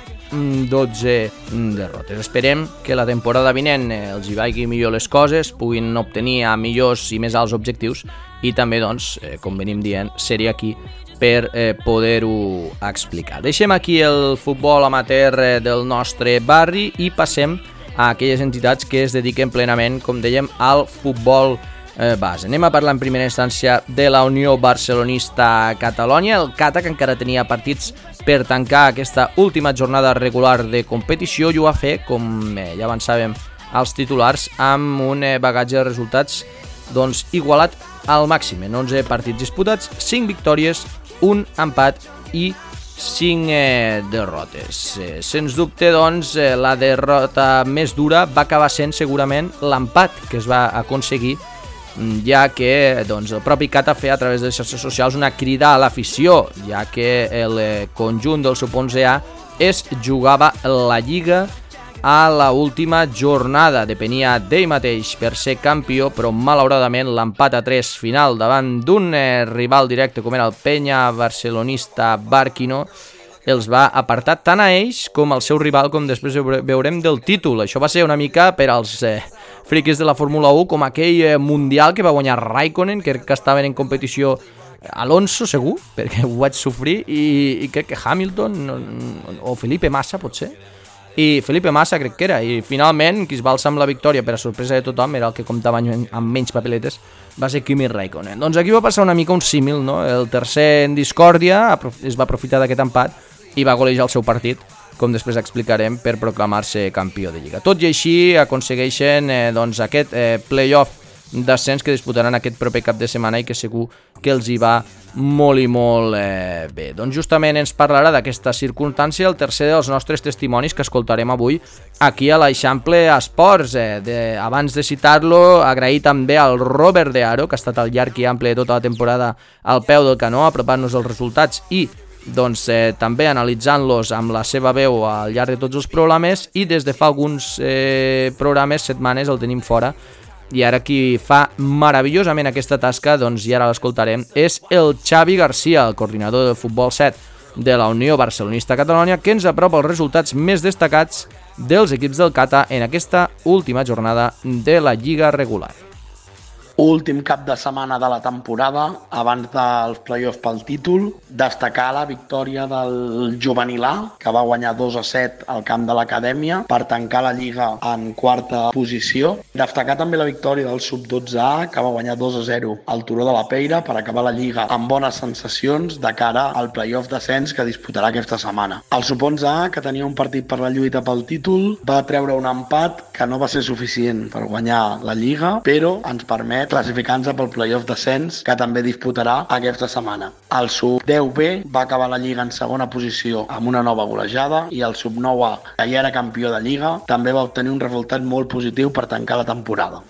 dotze derrotes. Esperem que la temporada vinent eh, els hi vagi millor les coses, puguin obtenir a millors i més alts objectius i també, doncs, eh, com venim dient, seria aquí per eh, poder-ho explicar. Deixem aquí el futbol amateur eh, del nostre barri i passem a aquelles entitats que es dediquen plenament, com dèiem, al futbol eh, base. Anem a parlar en primera instància de la Unió Barcelonista Catalònia, el Cata, que encara tenia partits per tancar aquesta última jornada regular de competició, i ho va fer, com eh, ja avançàvem als titulars, amb un eh, bagatge de resultats doncs, igualat al màxim. En onze partits disputats, cinc victòries, un empat i cinc eh, derrotes. Eh, sens dubte, doncs, eh, la derrota més dura va acabar sent segurament l'empat que es va aconseguir, ja que doncs, el propi Cata feia a través de les xarxes socials una crida a l'afició, ja que el eh, conjunt del sub onze A es jugava la Lliga a la última jornada. Depenia d'ell mateix per ser campió, però malauradament l'empat a tres final davant d'un eh, rival directe com era el Penya Barcelonista Barquino els va apartar tant a ells com al seu rival, com després veurem, del títol. Això va ser una mica per als eh, friquis de la Fórmula un, com aquell eh, Mundial que va guanyar Raikkonen, que, que estaven en competició Alonso, segur, perquè ho vaig sofrir, i, i crec que Hamilton o Felipe Massa, potser. I Felipe Massa crec que era, i finalment qui es va alçar amb la victòria per a sorpresa de tothom, era el que comptava amb menys papeletes, va ser Kimi Raikkonen. Doncs aquí va passar una mica un símil, no? El tercer en discòrdia es va aprofitar d'aquest empat i va golejar el seu partit, com després explicarem, per proclamar-se campió de Lliga. Tot i així aconsegueixen eh, doncs, aquest eh, playoff d'ascens que disputaran aquest proper cap de setmana i que segur que els hi va molt i molt eh, bé. Doncs justament ens parlarà d'aquesta circumstància el tercer dels nostres testimonis que escoltarem avui aquí a l'Eixample Esports. Eh, de, abans de citar-lo, agrair també al Robert de Aro, que ha estat al llarg i ample de tota la temporada al peu del canó, apropant-nos els resultats i doncs, eh, també analitzant-los amb la seva veu al llarg de tots els programes, i des de fa alguns eh, programes, setmanes, el tenim fora. I ara qui fa meravellosament aquesta tasca, doncs i ara l'escoltarem, és el Xavi Garcia, el coordinador del Futbol set de la Unió Barcelonista Catalònia, que ens apropa els resultats més destacats dels equips del Cata en aquesta última jornada de la Lliga regular. Últim cap de setmana de la temporada, abans dels play-offs pel títol, destacar la victòria del juvenil A, que va guanyar dos a set al camp de l'Acadèmia per tancar la Lliga en quarta posició. Destacar també la victòria del sub dotze A, que va guanyar dos a zero al Turó de la Peira per acabar la Lliga amb bones sensacions de cara al play-off d'ascens que disputarà aquesta setmana. El sub onze A, que tenia un partit per la lluita pel títol, va treure un empat que no va ser suficient per guanyar la Lliga, però ens permet classificant-se pel play-off d'ascens que també disputarà aquesta setmana. El sub deu B va acabar la Lliga en segona posició amb una nova golejada i el sub nou A, que ja era campió de Lliga, també va obtenir un resultat molt positiu per tancar la temporada.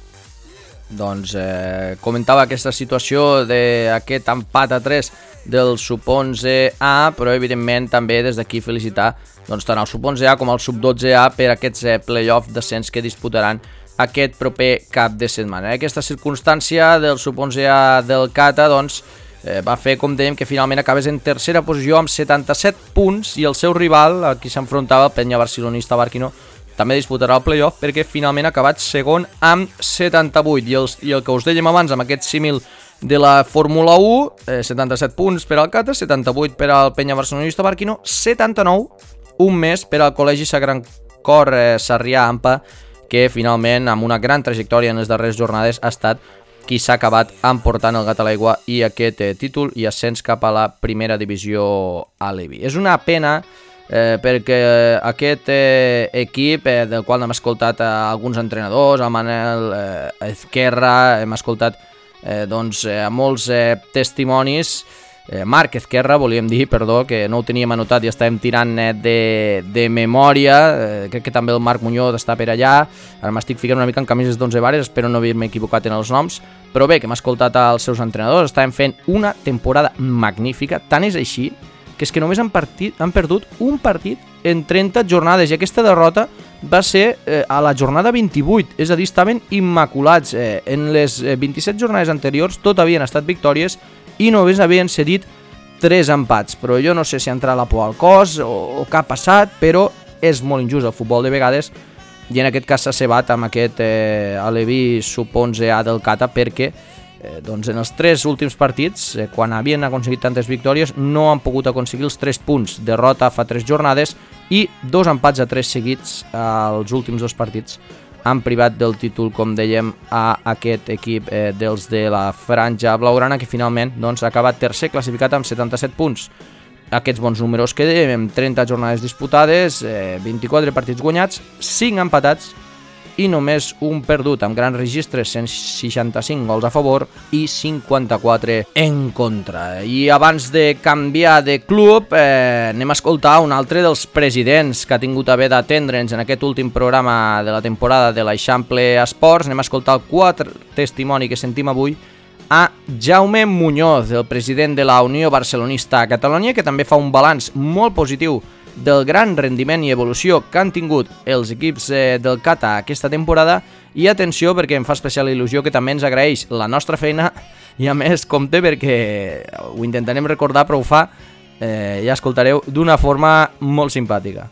Doncs eh, comentava aquesta situació d'aquest empat a tres del sub onze A, però evidentment també des d'aquí felicitar doncs, tant el sub onze A com el sub dotze A per aquests eh, play-off d'ascens que disputaran aquest proper cap de setmana. Aquesta circumstància del sub onze A del Cata doncs, eh, va fer, com dèiem, que finalment acabés en tercera posició amb setanta-set punts i el seu rival, a qui s'enfrontava, el Penya Barcelonista Barquino, també disputarà el play-off perquè finalment ha acabat segon amb setanta-vuit. I, els, i el que us dèiem abans amb aquest símil de la Fórmula u, eh, setanta-set punts per al Cata, setanta-vuit per al Penya Barcelonista Barquino, setanta-nou, un més per al Col·legi Sagran Cor eh, Sarrià Ampa, que finalment amb una gran trajectòria en les darreres jornades ha estat qui s'ha acabat emportant el gat a l'aigua i aquest eh, títol i ascens cap a la primera divisió a l'E B I. És una pena eh, perquè aquest eh, equip eh, del qual hem escoltat eh, alguns entrenadors, el Manel eh, Ezquerra, hem escoltat eh, doncs, eh, molts eh, testimonis, Eh, Marc Ezquerra, volíem dir, perdó, que no ho teníem anotat i estàvem tirant eh, de, de memòria, eh, crec que també el Marc Muñoz està per allà, ara m'estic ficant una mica en camises d'onze vares, espero no haver-me equivocat en els noms, però bé, que hem escoltat als seus entrenadors, estàvem fent una temporada magnífica, tant és així que és que només han, partit, han perdut un partit en trenta jornades i aquesta derrota va ser eh, a la jornada vint-i-vuit, és a dir, estaven immaculats, eh, en les eh, vint-i-set jornades anteriors tot havien estat victòries i només havien cedit tres empats, però jo no sé si ha entrat la por al cos o, o què ha passat, però és molt injust el futbol de vegades i en aquest cas s'ha cebat amb aquest eh, Alevi sub onze A del Cata perquè eh, doncs en els tres últims partits, eh, quan havien aconseguit tantes victòries, no han pogut aconseguir els tres punts, derrota fa tres jornades i dos empats a tres seguits als últims dos partits han privat del títol, com dèiem, a aquest equip eh, dels de la franja blaugrana, que finalment doncs, ha acabat tercer, classificat amb setanta-set punts. Aquests bons números que dèiem, trenta jornades disputades, eh, vint-i-quatre partits guanyats, cinc empatats i només un perdut, amb grans registres, cent seixanta-cinc gols a favor i cinquanta-quatre en contra. I abans de canviar de club, eh, anem a escoltar un altre dels presidents que ha tingut a bé d'atendre'ns en aquest últim programa de la temporada de l'Eixample Esports. Anem a escoltar el quart testimoni que sentim avui a Jaume Muñoz, el president de la Unió Barcelonista a Catalunya, que també fa un balanç molt positiu del gran rendiment i evolució que han tingut els equips eh, del Cata aquesta temporada i atenció perquè em fa especial il·lusió que també ens agraeix la nostra feina i a més compte perquè ho intentarem recordar però ho fa, eh, ja escoltareu, d'una forma molt simpàtica.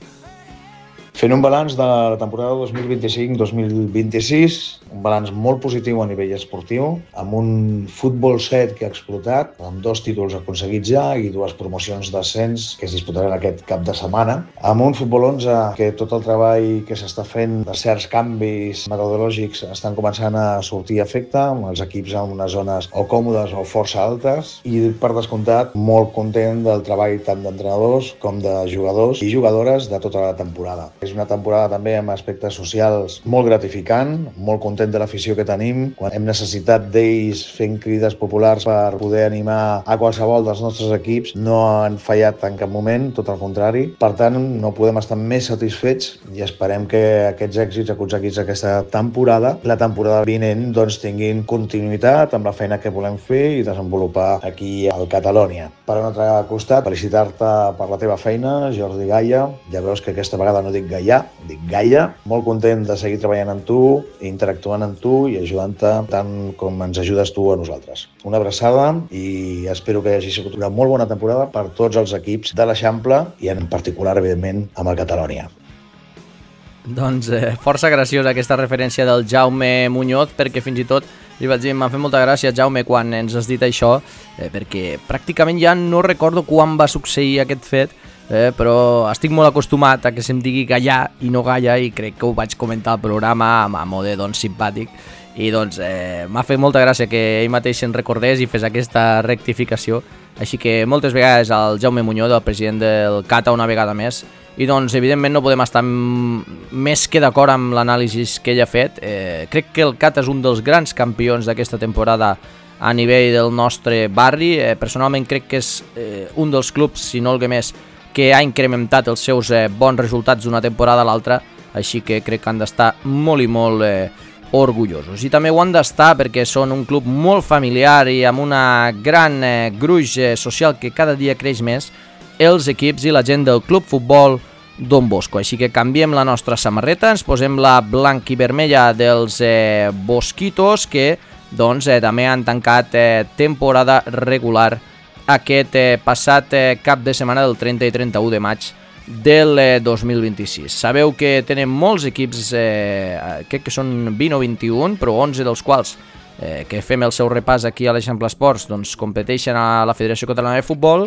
Fent un balanç de la temporada dos mil vint-i-cinc dos mil vint-i-sis, un balanç molt positiu a nivell esportiu, amb un futbol set que ha explotat, amb dos títols aconseguits ja i dues promocions d'ascens que es disputaran aquest cap de setmana, amb un futbol onze que tot el treball que s'està fent de certs canvis metodològics estan començant a sortir a efecte, amb els equips en unes zones o còmodes o força altes, i per descomptat molt content del treball tant d'entrenadors com de jugadors i jugadores de tota la temporada. És una temporada també amb aspectes socials molt gratificant, molt content de l'afició que tenim. Quan hem necessitat d'ells fent crides populars per poder animar a qualsevol dels nostres equips, no han fallat en cap moment, tot al contrari. Per tant, no podem estar més satisfets i esperem que aquests èxits aconseguits aquesta temporada, la temporada vinent, doncs tinguin continuïtat amb la feina que volem fer i desenvolupar aquí al Catalunya. Per un altre costat, felicitar-te per la teva feina, Jordi Gaia. Ja veus que aquesta vegada no dic Gaià, dic Gaia. Molt content de seguir treballant amb tu, interactuant amb tu i ajudant-te tant com ens ajudes tu a nosaltres. Una abraçada i espero que hagi sigut una molt bona temporada per tots els equips de l'Eixample i en particular, evidentment, amb el Catalunya. Doncs eh, força graciosa aquesta referència del Jaume Muñoz perquè fins i tot I vaig dir, m'ha fet molta gràcia, Jaume, quan ens has dit això, eh, perquè pràcticament ja no recordo quan va succeir aquest fet, eh, però estic molt acostumat a que se'm digui Gallà i no Galla, i crec que ho vaig comentar al programa amb a mode doncs, simpàtic, i doncs eh, m'ha fet molta gràcia que ell mateix se'n recordés i fes aquesta rectificació. Així que moltes vegades al Jaume Muñoz, el president del Cata, una vegada més, i doncs evidentment no podem estar més que d'acord amb l'anàlisi que ell ha fet. Eh, crec que el Cata és un dels grans campions d'aquesta temporada a nivell del nostre barri. Eh, personalment crec que és eh, un dels clubs, si no el que més, que ha incrementat els seus eh, bons resultats d'una temporada a l'altra, així que crec que han d'estar molt i molt eh, orgullosos. I també ho han d'estar perquè són un club molt familiar i amb una gran eh, gruix eh, social que cada dia creix més, els equips i la gent del Club Futbol Don Bosco. Així que canviem la nostra samarreta, ens posem la blanc i vermella dels eh, Bosquitos, que doncs eh, també han tancat eh, temporada regular aquest eh, passat eh, cap de setmana del trenta i trenta-u de maig del eh, dos mil vint-i-sis. Sabeu que tenen molts equips, eh, crec que són vint o vint-i-un, però onze dels quals eh, que fem el seu repàs aquí a l'Eixample Esports doncs competeixen a la Federació Catalana de Futbol,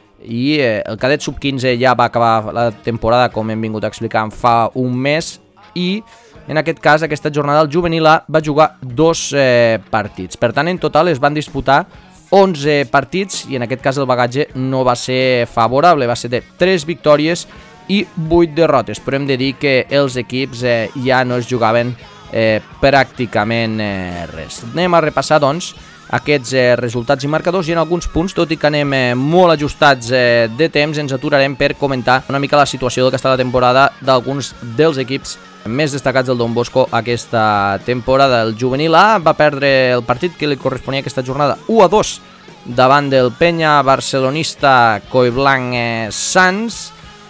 i eh, el cadet sub quinze ja va acabar la temporada, com hem vingut explicant, fa un mes, i en aquest cas, aquesta jornada, el juvenil A va jugar dos eh, partits. Per tant, en total es van disputar onze partits, i en aquest cas el bagatge no va ser favorable, va ser de tres victòries i vuit derrotes, però hem de dir que els equips eh, ja no es jugaven eh, pràcticament eh, res. Anem a repassar, doncs, aquests eh, resultats i marcadors, i en alguns punts, tot i que anem eh, molt ajustats eh, de temps, ens aturarem per comentar una mica la situació del que està la temporada d'alguns dels equips més destacats del Don Bosco aquesta temporada. El juvenil A va perdre el partit que li corresponia aquesta jornada u a dos davant del Penya barcelonista Coiblanc eh, Sants,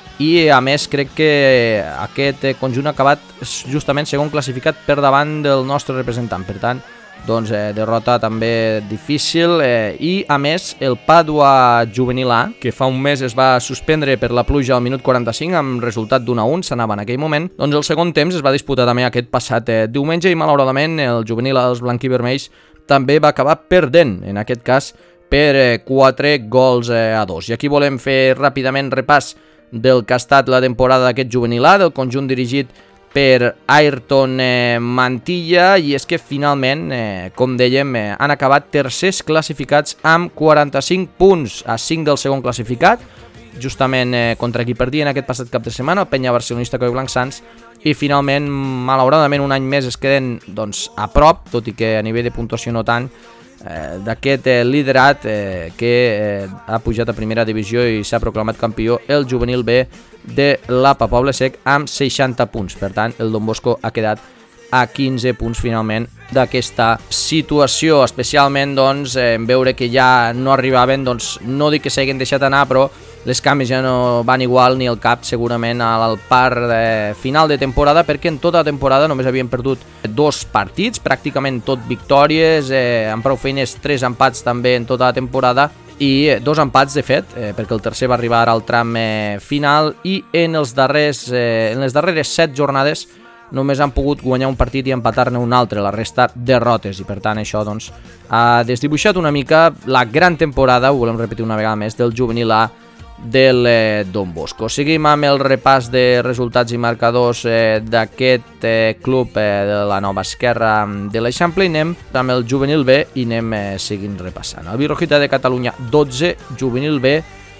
i a més crec que aquest eh, conjunt ha acabat justament segon classificat per davant del nostre representant. Per tant, doncs eh, derrota també difícil, eh, i a més el Pàdua juvenil A, que fa un mes es va suspendre per la pluja al minut quaranta-cinc amb resultat d'un a un, s'anava en aquell moment, doncs el segon temps es va disputar també aquest passat eh, diumenge, i malauradament el juvenil A dels blanquivermells també va acabar perdent, en aquest cas per eh, quatre gols eh, a dos. I aquí volem fer ràpidament repàs del que ha estat la temporada d'aquest juvenil A, del conjunt dirigit per Ayrton eh, Mantilla, i és que finalment, eh, com dèiem, eh, han acabat tercers classificats amb quaranta-cinc punts, a cinc del segon classificat, justament eh, contra qui perdia en aquest passat cap de setmana, el Penya barcelonista Coiblanc Sants, i finalment, malauradament, un any més es queden doncs, a prop, tot i que a nivell de puntuació no tant, eh, d'aquest eh, liderat eh, que eh, ha pujat a primera divisió i s'ha proclamat campió, el juvenil B de l'A P A Poble Sec, amb seixanta punts. Per tant, el Don Bosco ha quedat a quinze punts finalment d'aquesta situació, especialment doncs, en veure que ja no arribaven, doncs, no dic que s'hagin deixat anar, però les cames ja no van igual, ni el cap segurament al par de final de temporada, perquè en tota la temporada només havien perdut dos partits, pràcticament tot victòries, eh, amb prou feines tres empats també en tota la temporada, i dos empats de fet, eh, perquè el tercer va arribar al tram eh, final, i en, els darrers, eh, en les darreres set jornades només han pogut guanyar un partit i empatar-ne un altre, la resta derrotes, i per tant això doncs, ha desdibuixat una mica la gran temporada, ho volem repetir una vegada més, del juvenil A del eh, Don Bosco. Seguim amb el repàs de resultats i marcadors eh, d'aquest eh, club eh, de la Nova Esquerra de l'Eixample, i anem amb el juvenil B i anem eh, seguint repassant. El Virrojita de Catalunya dotze, juvenil B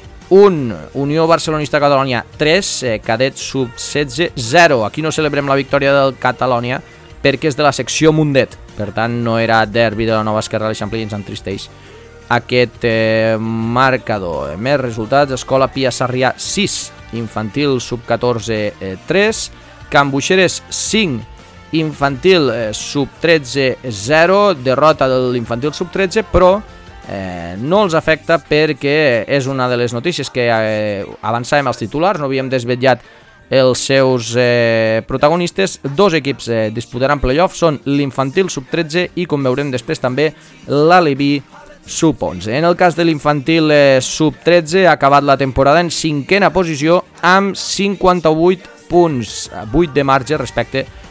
un, Unió Barcelonista Catalunya tres, eh, cadet sub setze zero. Aquí no celebrem la victòria del Catalunya perquè és de la secció Mundet, per tant no era derbi de la Nova Esquerra de l'Eixample, i ens entristeix aquest eh, marcador. Més resultats: Escola Pia Sarrià sis, infantil sub catorze eh, tres, Can Buixeres cinc, infantil eh, sub tretze zero, derrota de l'infantil sub tretze, però eh, no els afecta perquè és una de les notícies que eh, avançàvem als titulars, no havíem desvetllat els seus eh, protagonistes. Dos equips eh, disputaran playoff, són l'infantil sub tretze i, com veurem després, també l'Aleví sub onze. En el cas de l'infantil eh, sub tretze ha acabat la temporada en cinquena posició amb cinquanta-vuit punts, vuit de marge respecte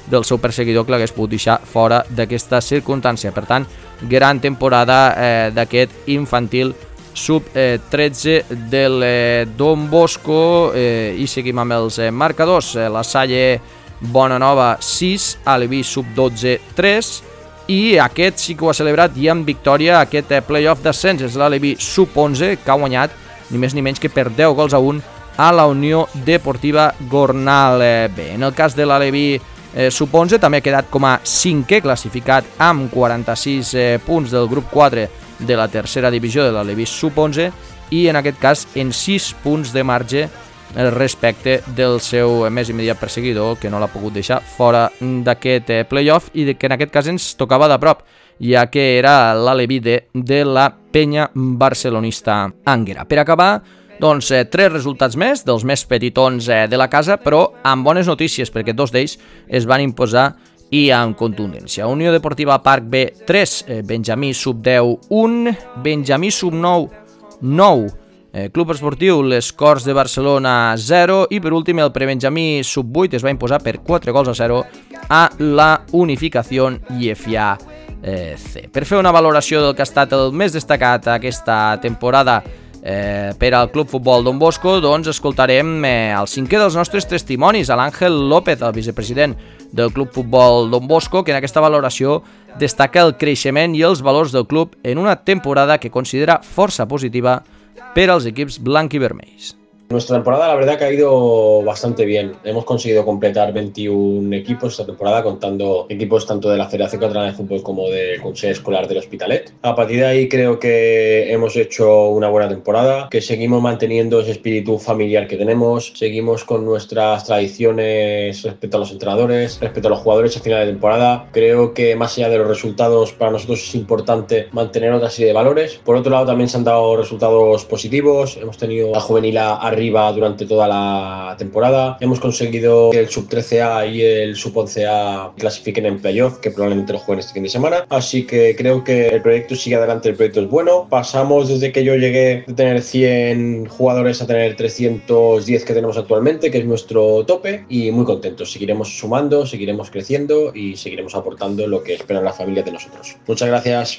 del seu perseguidor que l'hagués pogut deixar fora d'aquesta circumstància. Per tant, gran temporada eh, d'aquest infantil sub tretze del eh, Don Bosco eh, i seguim amb els eh, marcadors. Eh, la Salle Bonanova sis, Aleví sub dotze tres, i aquest sí que ho ha celebrat i amb victòria aquest eh, playoff d'ascens. És l'Aleví sub onze, que ha guanyat ni més ni menys que per deu gols a un a la Unió Deportiva Gornal B. En el cas de l'Aleví eh, sub onze també ha quedat com a cinquè classificat amb quaranta-sis eh, punts del grup quatre de la tercera divisió de l'Aleví sub onze i en aquest cas en sis punts de marge respecte del seu més immediat perseguidor, que no l'ha pogut deixar fora d'aquest eh, playoff i que en aquest cas ens tocava de prop, ja que era l'Aleví de, de la penya barcelonista Ànguera. Per acabar, doncs, eh, tres resultats més, dels més petitons eh, de la casa, però amb bones notícies, perquè dos d'ells es van imposar i amb contundència. Unió Deportiva Parc B tres, eh, Benjamí sub deu un, Benjamí sub nou nou, eh, Club Esportiu Les Corts de Barcelona zero i per últim el Prebenjamí sub vuit es va imposar per quatre gols a zero a la Unificació Llefià eh, C. Per fer una valoració del que ha estat el més destacat aquesta temporada Eh, per al Club Futbol Don Bosco, doncs escoltarem eh, el cinquè dels nostres testimonis, a l'Àngel López, el vicepresident del Club Futbol Don Bosco, que en aquesta valoració destaca el creixement i els valors del club en una temporada que considera força positiva per als equips blanc i vermells. Nuestra temporada la verdad que ha ido bastante bien. Hemos conseguido completar veintiún equipos esta temporada, contando equipos tanto de la Federación Catalana de Fútbol como del Consejo Escolar del Hospitalet. A partir de ahí creo que hemos hecho una buena temporada, que seguimos manteniendo ese espíritu familiar que tenemos, seguimos con nuestras tradiciones respecto a los entrenadores, respecto a los jugadores a final de temporada. Creo que más allá de los resultados, para nosotros es importante mantener otra serie de valores. Por otro lado, también se han dado resultados positivos. Hemos tenido la juvenil A arriba durante toda la temporada. Hemos conseguido que el sub trece A y el sub once A clasifiquen en playoff, que probablemente lo jueguen este fin de semana. Así que creo que el proyecto sigue adelante, el proyecto es bueno. Pasamos desde que yo llegué de tener cien jugadores a tener trescientos diez que tenemos actualmente, que es nuestro tope, y muy contentos. Seguiremos sumando, seguiremos creciendo y seguiremos aportando lo que esperan las familias de nosotros. Muchas gracias.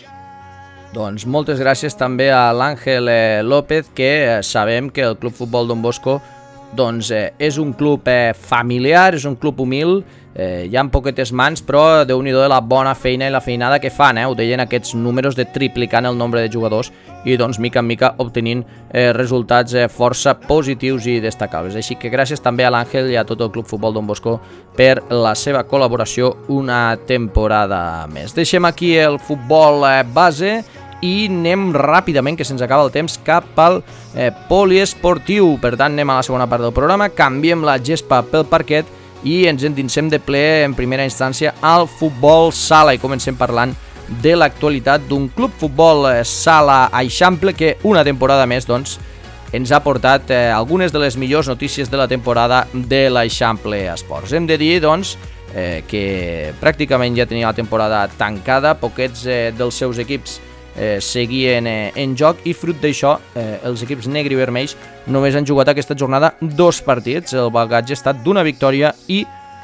Doncs moltes gràcies també a l'Àngel eh, López, que eh, sabem que el Club Futbol Don Bosco doncs, eh, és un club eh, familiar, és un club humil, eh, hi ha poquetes mans, però déu-n'hi-do de la bona feina i la feinada que fan, eh? Ho deien aquests números de triplicant el nombre de jugadors i doncs mica en mica obtenint eh, resultats eh, força positius i destacables. Així que gràcies també a l'Àngel i a tot el Club Futbol Don Bosco per la seva col·laboració una temporada més. Deixem aquí el futbol eh, base i anem ràpidament, que se'ns acaba el temps, cap al eh, poliesportiu. Per tant, anem a la segona part del programa, canviem la gespa pel parquet i ens endinsem de ple en primera instància al futbol sala i comencem parlant de l'actualitat d'un club futbol eh, sala Eixample que una temporada més doncs, ens ha portat eh, algunes de les millors notícies de la temporada de l'Eixample Esports. Hem de dir doncs, eh, que pràcticament ja tenia la temporada tancada, poquets eh, dels seus equips Eh, seguien eh, en joc i fruit d'això eh, els equips negre i vermells només han jugat aquesta jornada dos partits. El bagatge ha estat d'una victòria i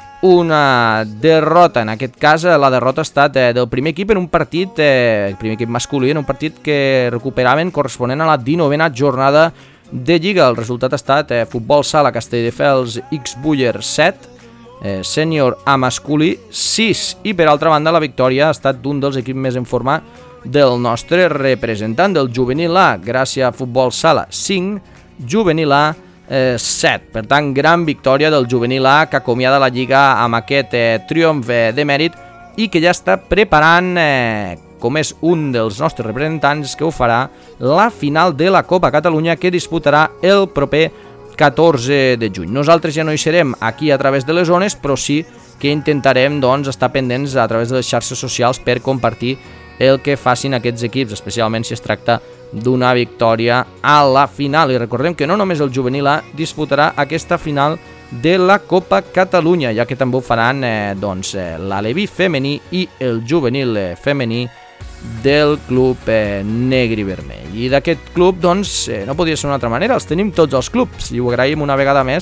una derrota. En aquest cas la derrota ha estat eh, del primer equip en un partit, eh, el primer equip masculí en un partit que recuperaven corresponent a la dinovena jornada de Lliga. El resultat ha estat eh, futbol sala Castelldefels X Buller set, eh, sènior a masculí sis, i per altra banda la victòria ha estat d'un dels equips més en forma del nostre representant del juvenil A, Gràcia Futbol Sala cinc, juvenil A eh, set. Per tant, gran victòria del juvenil A, que acomiada la Lliga amb aquest eh, triomf eh, de mèrit i que ja està preparant, eh, com és un dels nostres representants, que ho farà la final de la Copa Catalunya, que disputarà el proper catorze de juny. Nosaltres ja no hi serem aquí a través de les zones, però sí que intentarem doncs, estar pendents a través de les xarxes socials per compartir el que facin aquests equips, especialment si es tracta d'una victòria a la final. I recordem que no només el juvenil A disputarà aquesta final de la Copa Catalunya, ja que també ho faran eh, doncs, eh, l'Aleví femení i el juvenil eh, femení del club eh, negre i vermell. I d'aquest club doncs, eh, no podia ser d'una altra manera, els tenim tots els clubs i ho agraïm una vegada més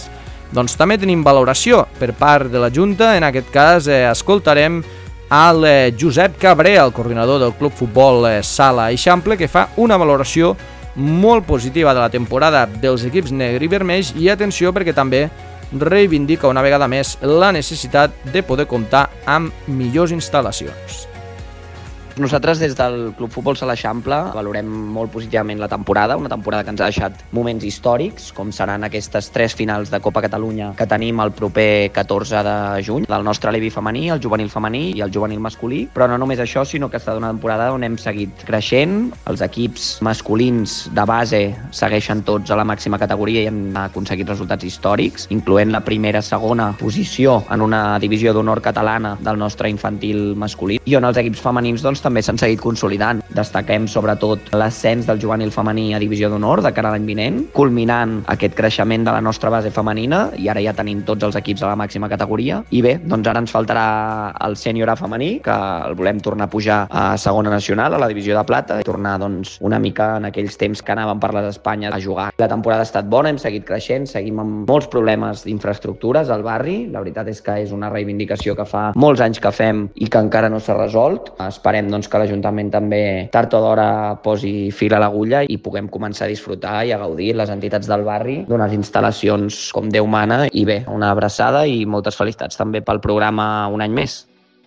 doncs també tenim valoració per part de la Junta. En aquest cas eh, escoltarem al eh, Josep Cabré, el coordinador del Club Futbol eh, Sala Eixample, que fa una valoració molt positiva de la temporada dels equips negre i vermells, i atenció perquè també reivindica una vegada més la necessitat de poder comptar amb millors instal·lacions. Nosaltres des del Club Futbol Sala Eixample valorem molt positivament la temporada, una temporada que ens ha deixat moments històrics, com seran aquestes tres finals de Copa Catalunya que tenim el proper catorze de juny, del nostre Levi femení, el juvenil femení i el juvenil masculí. Però no només això, sinó que ha estat una temporada on hem seguit creixent, els equips masculins de base segueixen tots a la màxima categoria i hem aconseguit resultats històrics, incloent la primera, segona posició en una divisió d'honor catalana del nostre infantil masculí, i on els equips femenins doncs, també s'han seguit consolidant. Destaquem sobretot l'ascens del juvenil femení a divisió d'honor de cara a l'any vinent, culminant aquest creixement de la nostra base femenina, i ara ja tenim tots els equips a la màxima categoria. I bé, doncs ara ens faltarà el sènior A femení, que el volem tornar a pujar a segona nacional, a la divisió de plata, i tornar doncs, una mica en aquells temps que anàvem per les Espanyes a jugar. La temporada ha estat bona, hem seguit creixent, seguim amb molts problemes d'infraestructures al barri. La veritat és que és una reivindicació que fa molts anys que fem i que encara no s'ha resolt. Esperem doncs, que l'Ajuntament també tard o d'hora posi fil a l'agulla i puguem començar a disfrutar i a gaudir les entitats del barri d'unes instal·lacions com Déu mana. I bé, una abraçada i moltes felicitats també pel programa un any més.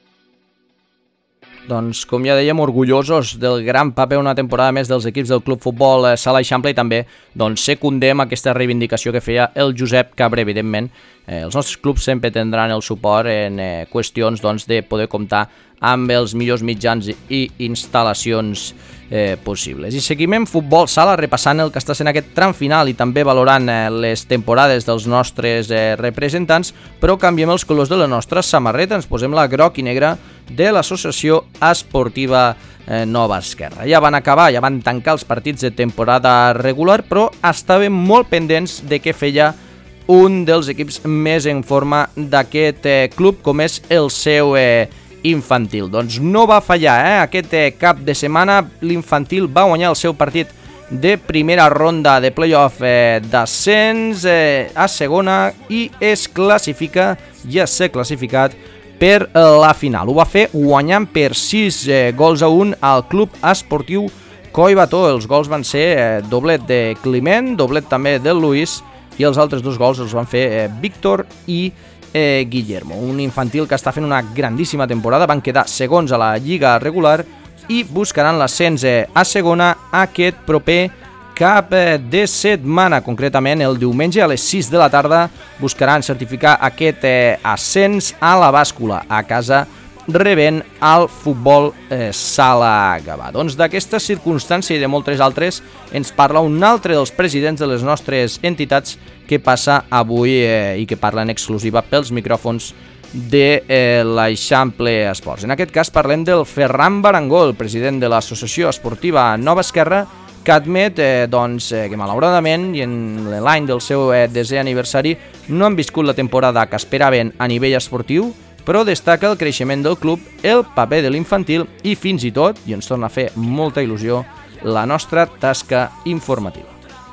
Doncs, com ja dèiem, orgullosos del gran paper una temporada més dels equips del Club Futbol Sala Eixample, i també doncs, secundem aquesta reivindicació que feia el Josep Cabré. Evidentment, eh, els nostres clubs sempre tindran el suport en eh, qüestions doncs, de poder comptar amb els millors mitjans i instal·lacions eh, possibles. I seguim en Futbol Sala repassant el que està sent aquest tram final i també valorant eh, les temporades dels nostres eh, representants, però canviem els colors de la nostra samarreta, ens posem la groc i negra de l'Associació Esportiva eh, Nova Esquerra. Ja van acabar, ja van tancar els partits de temporada regular, però estàvem molt pendents de què feia un dels equips més en forma d'aquest eh, club, com és el seu eh, infantil. Doncs no va fallar, eh? Aquest eh, cap de setmana l'infantil va guanyar el seu partit de primera ronda de playoff eh, d'ascens eh, a segona i es classifica, ja s'ha classificat per la final. Ho va fer guanyant per sis eh, gols a un al Club Esportiu Collbató. Els gols van ser eh, doblet de Climent, doblet també del Luis, i els altres dos gols els van fer eh, Víctor i eh, Guillermo. Un infantil que està fent una grandíssima temporada, van quedar segons a la lliga regular i buscaran l'ascens eh, a segona aquest proper cap de setmana, concretament el diumenge a les sis de la tarda buscaran certificar aquest eh, ascens a la bàscula a casa, rebent al Futbol eh, Sala Gavà. Doncs d'aquesta circumstància i de moltes altres ens parla un altre dels presidents de les nostres entitats que passa avui eh, i que parla en exclusiva pels micròfons de eh, l'Eixample Esports. En aquest cas parlem del Ferran Barangol, president de l'Associació Esportiva Nova Esquerra, que admet eh, doncs, eh, que malauradament i en l'any del seu eh, desè aniversari no han viscut la temporada que esperaven a nivell esportiu, però destaca el creixement del club, el paper de l'infantil i fins i tot, i ens torna a fer molta il·lusió, la nostra tasca informativa.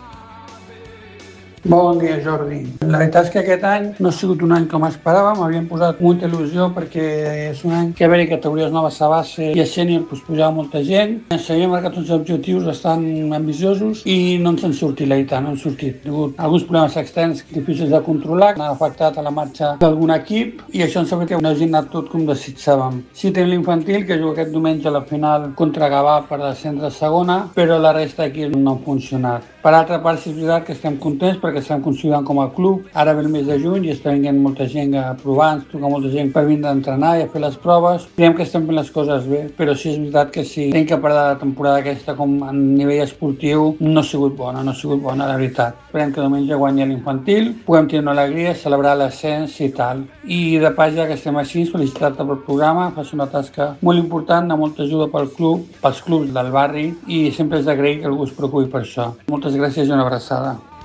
Bon dia, Jordi. La veritat és que aquest any no ha sigut un any com esperàvem, havíem posat molta il·lusió perquè és un any que haver-hi categories noves a base i a sènior pues, pujava molta gent. Ens havíem marcat uns objectius bastant ambiciosos i no ens han sortit, la veritat, no han sortit. Hi ha hagut alguns problemes externs difícils de controlar, que han afectat a la marxa d'algun equip i això ens ha fet que no hagi anat tot com desitjàvem. Sí, tenim l'infantil, que juga aquest diumenge a la final contra Gavà per descendre a segona, però la resta d'aquí no ha funcionat. Per altra part, sí és veritat que estem contents perquè estem consolidant com a club. Ara ve el mes de juny i està venint molta gent a provar, ens truca molta gent per vindre a entrenar i a fer les proves. Creiem que estem fent les coses bé, però sí és veritat que sí, tenim que parlar de la temporada aquesta com a nivell esportiu no ha sigut bona, no ha sigut bona, la veritat. Esperem que diumenge guanyi l'infantil, puguem tenir una alegria, celebrar l'ascens i tal. I de pas, ja que estem així, felicitat pel programa, fas una tasca molt important, de molta ajuda pel club, pels clubs del barri i sempre és d'agrair que algú es preocupi per això. Moltes gràcies i una abraçada.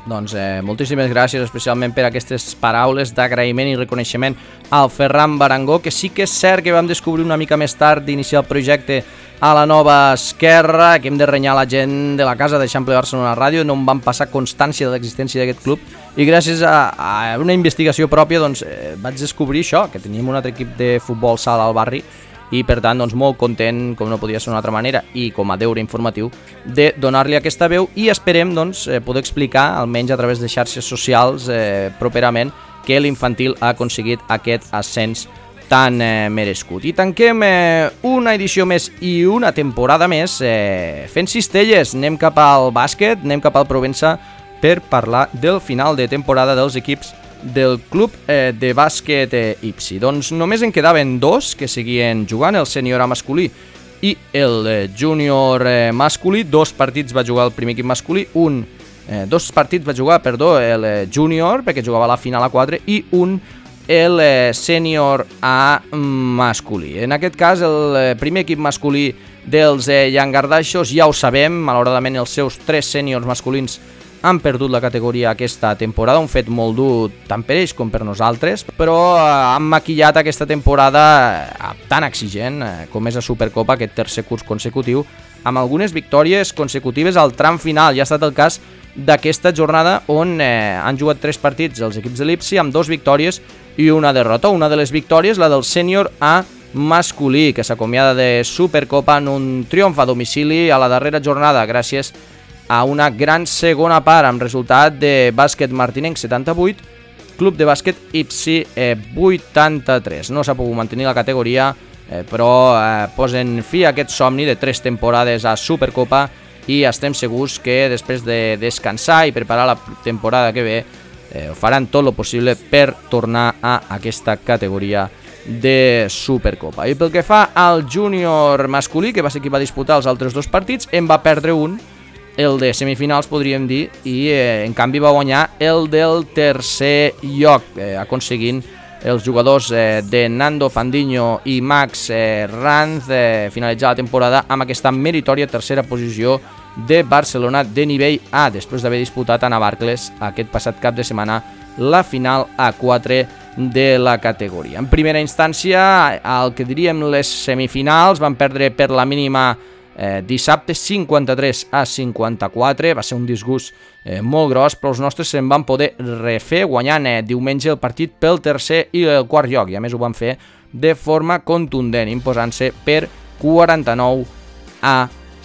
Doncs eh, moltíssimes gràcies, especialment per aquestes paraules d'agraïment i reconeixement al Ferran Barangó, que sí que és cert que vam descobrir una mica més tard d'iniciar el projecte a la Nova Esquerra, que hem de renyar la gent de la casa d'Eixample Barcelona Ràdio, no em van passar constància de l'existència d'aquest club, i gràcies a, a una investigació pròpia doncs, eh, vaig descobrir això, que teníem un altre equip de futbol sala al barri, i per tant doncs, molt content, com no podia ser d'una altra manera, i com a deure informatiu, de donar-li aquesta veu, i esperem doncs, poder explicar, almenys a través de xarxes socials eh, properament, que l'infantil ha aconseguit aquest ascens tan eh, merescut. I tanquem eh, una edició més i una temporada més eh, fent cistelles. Anem cap al bàsquet, anem cap al Provença per parlar del final de temporada dels equips del club eh, de bàsquet eh, I P S I. Doncs només en quedaven dos que seguien jugant, el sènior A masculí i el eh, júnior eh, masculí. Dos partits va jugar el primer equip masculí, un, eh, dos partits va jugar, perdó, el eh, júnior, perquè jugava la final a quatre, i un el eh, sènior A masculí. En aquest cas, el eh, primer equip masculí dels eh, Llangardaixos, ja ho sabem, malauradament els seus tres sèniors masculins han perdut la categoria aquesta temporada, un fet molt dur tant per ells com per nosaltres, però eh, han maquillat aquesta temporada eh, tan exigent eh, com és la Supercopa, aquest tercer curs consecutiu, amb algunes victòries consecutives al tram final. Ja ha estat el cas d'aquesta jornada on eh, han jugat tres partits els equips de l'I P S I amb dos victòries i una derrota. Una de les victòries, la del sènior A masculí, que s'acomiada de Supercopa en un triomf a domicili a la darrera jornada, gràcies a una gran segona part amb resultat de bàsquet martinenc setanta-vuit, club de bàsquet I P S I eh, vuitanta-tres. No s'ha pogut mantenir la categoria, eh, però eh, posen fi a aquest somni de tres temporades a Supercopa i estem segurs que després de descansar i preparar la temporada que ve eh, faran tot el possible per tornar a aquesta categoria de Supercopa. I pel que fa al júnior masculí, que va ser qui va disputar els altres dos partits, en va perdre un, el de semifinals podríem dir, i eh, en canvi va guanyar el del tercer lloc, eh, aconseguint els jugadors eh, de Nando Fandiño i Max eh, Ranz eh, finalitzar la temporada amb aquesta meritòria tercera posició de Barcelona de nivell A, després d'haver disputat a Navarcles aquest passat cap de setmana la final A quatre de la categoria. En primera instància, el que diríem les semifinals, van perdre per la mínima Eh, dissabte cinquanta-tres a cinquanta-quatre, va ser un disgust eh, molt gros, però els nostres se'n van poder refer guanyant eh, diumenge el partit pel tercer i el quart lloc, i a més ho van fer de forma contundent, imposant-se per quaranta-nou a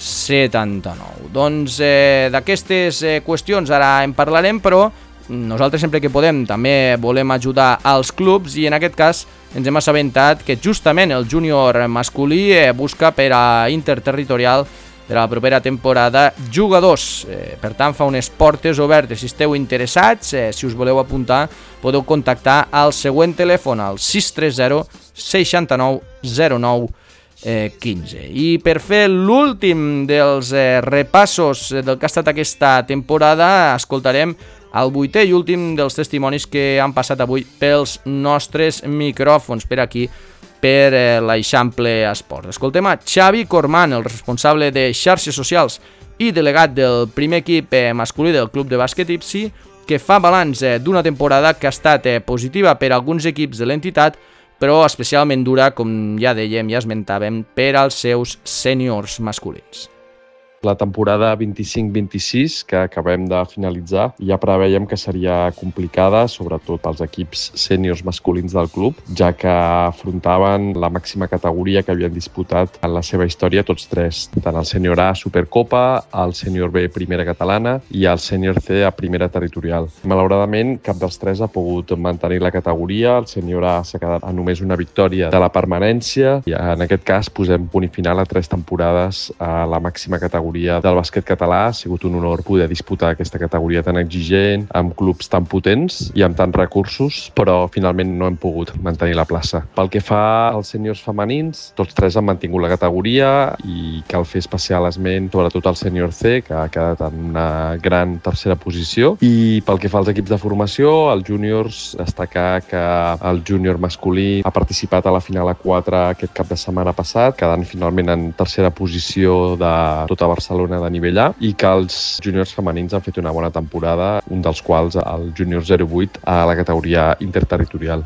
setanta-nou. Doncs eh, d'aquestes eh, qüestions ara en parlarem, però nosaltres sempre que podem també volem ajudar als clubs, i en aquest cas ens hem assabentat que justament el júnior masculí eh, busca per a interterritorial per a la propera temporada jugadors. Eh, per tant, fa unes portes obertes. Si esteu interessats, eh, si us voleu apuntar, podeu contactar al següent telèfon, al sis tres zero seixanta-nou zero nou quinze. I per fer l'últim dels eh, repassos del que ha estat aquesta temporada, escoltarem el vuitè i últim dels testimonis que han passat avui pels nostres micròfons per aquí, per eh, l'Eixample Esports. Escoltem a Xavi Corman, el responsable de xarxes socials i delegat del primer equip eh, masculí del club de bàsquet I P S I, que fa balanç eh, d'una temporada que ha estat eh, positiva per a alguns equips de l'entitat, però especialment dura, com ja dèiem i ja esmentàvem, per als seus sèniors masculins. La temporada vint-i-cinc vint-i-sis que acabem de finalitzar ja preveiem que seria complicada, sobretot pels equips sèniors masculins del club, ja que afrontaven la màxima categoria que havien disputat en la seva història tots tres, tant el sènior A Supercopa, el sènior B Primera Catalana i el sènior C a Primera Territorial. Malauradament, cap dels tres ha pogut mantenir la categoria, el sènior A s'ha quedat a només una victòria de la permanència i en aquest cas posem punt i final a tres temporades a la màxima categoria del bàsquet català. Ha sigut un honor poder disputar aquesta categoria tan exigent, amb clubs tan potents i amb tants recursos, però finalment no hem pogut mantenir la plaça. Pel que fa als sèniors femenins, tots tres han mantingut la categoria i cal fer especial esment sobretot al sènior C, que ha quedat en una gran tercera posició. I pel que fa als equips de formació, als júniors, destacar que el júnior masculí ha participat a la final A quatre aquest cap de setmana passat, quedant finalment en tercera posició de tota Barcelona Barcelona de nivell A i que els júniors femenins han fet una bona temporada, un dels quals el júnior zero vuit a la categoria interterritorial.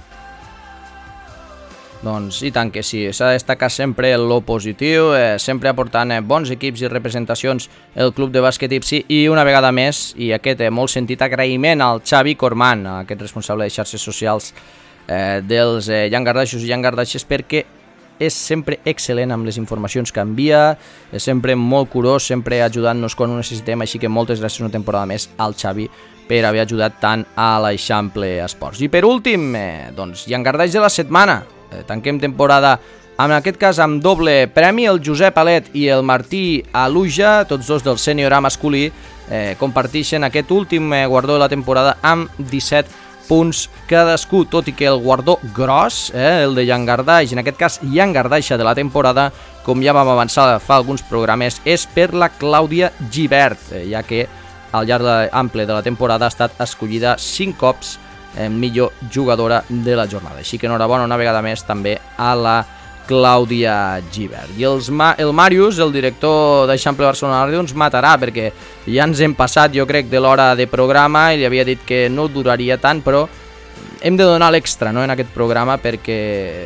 Doncs i tant que sí, s'ha de destacar sempre lo positiu, eh, sempre aportant eh, bons equips i representacions el club de bàsquet Ipsi i una vegada més, i aquest eh, molt sentit agraïment al Xavi Corman, aquest responsable de xarxes socials eh, dels eh, llangardaixos i llangardaixes, perquè és sempre excel·lent amb les informacions que envia, és sempre molt curós, sempre ajudant-nos quan ho necessitem, així que moltes gràcies una temporada més al Xavi per haver ajudat tant a l'Eixample Esports. I per últim, eh, doncs, llangardaix de la setmana. Tanquem temporada, en aquest cas amb doble premi, el Josep Alet i el Martí Aluja, tots dos del sènior A masculí, eh, comparteixen aquest últim eh, guardó de la temporada amb disset punts cadascú, tot i que el guardó gros, eh, el de llangardaix, en aquest cas llangardaixa de la temporada, com ja vam avançar fa alguns programes, és per la Clàudia Gibert, eh, ja que al llarg de ample de la temporada ha estat escollida cinc cops Eh, millor jugadora de la jornada. Així que enhorabona una vegada més també a la Clàudia Gibert. I els Ma el Màrius, el director d'Eixample Barcelona Ràdio, ens matarà perquè ja ens hem passat, jo crec, de l'hora de programa i li havia dit que no duraria tant, però hem de donar l'extra, no?, en aquest programa perquè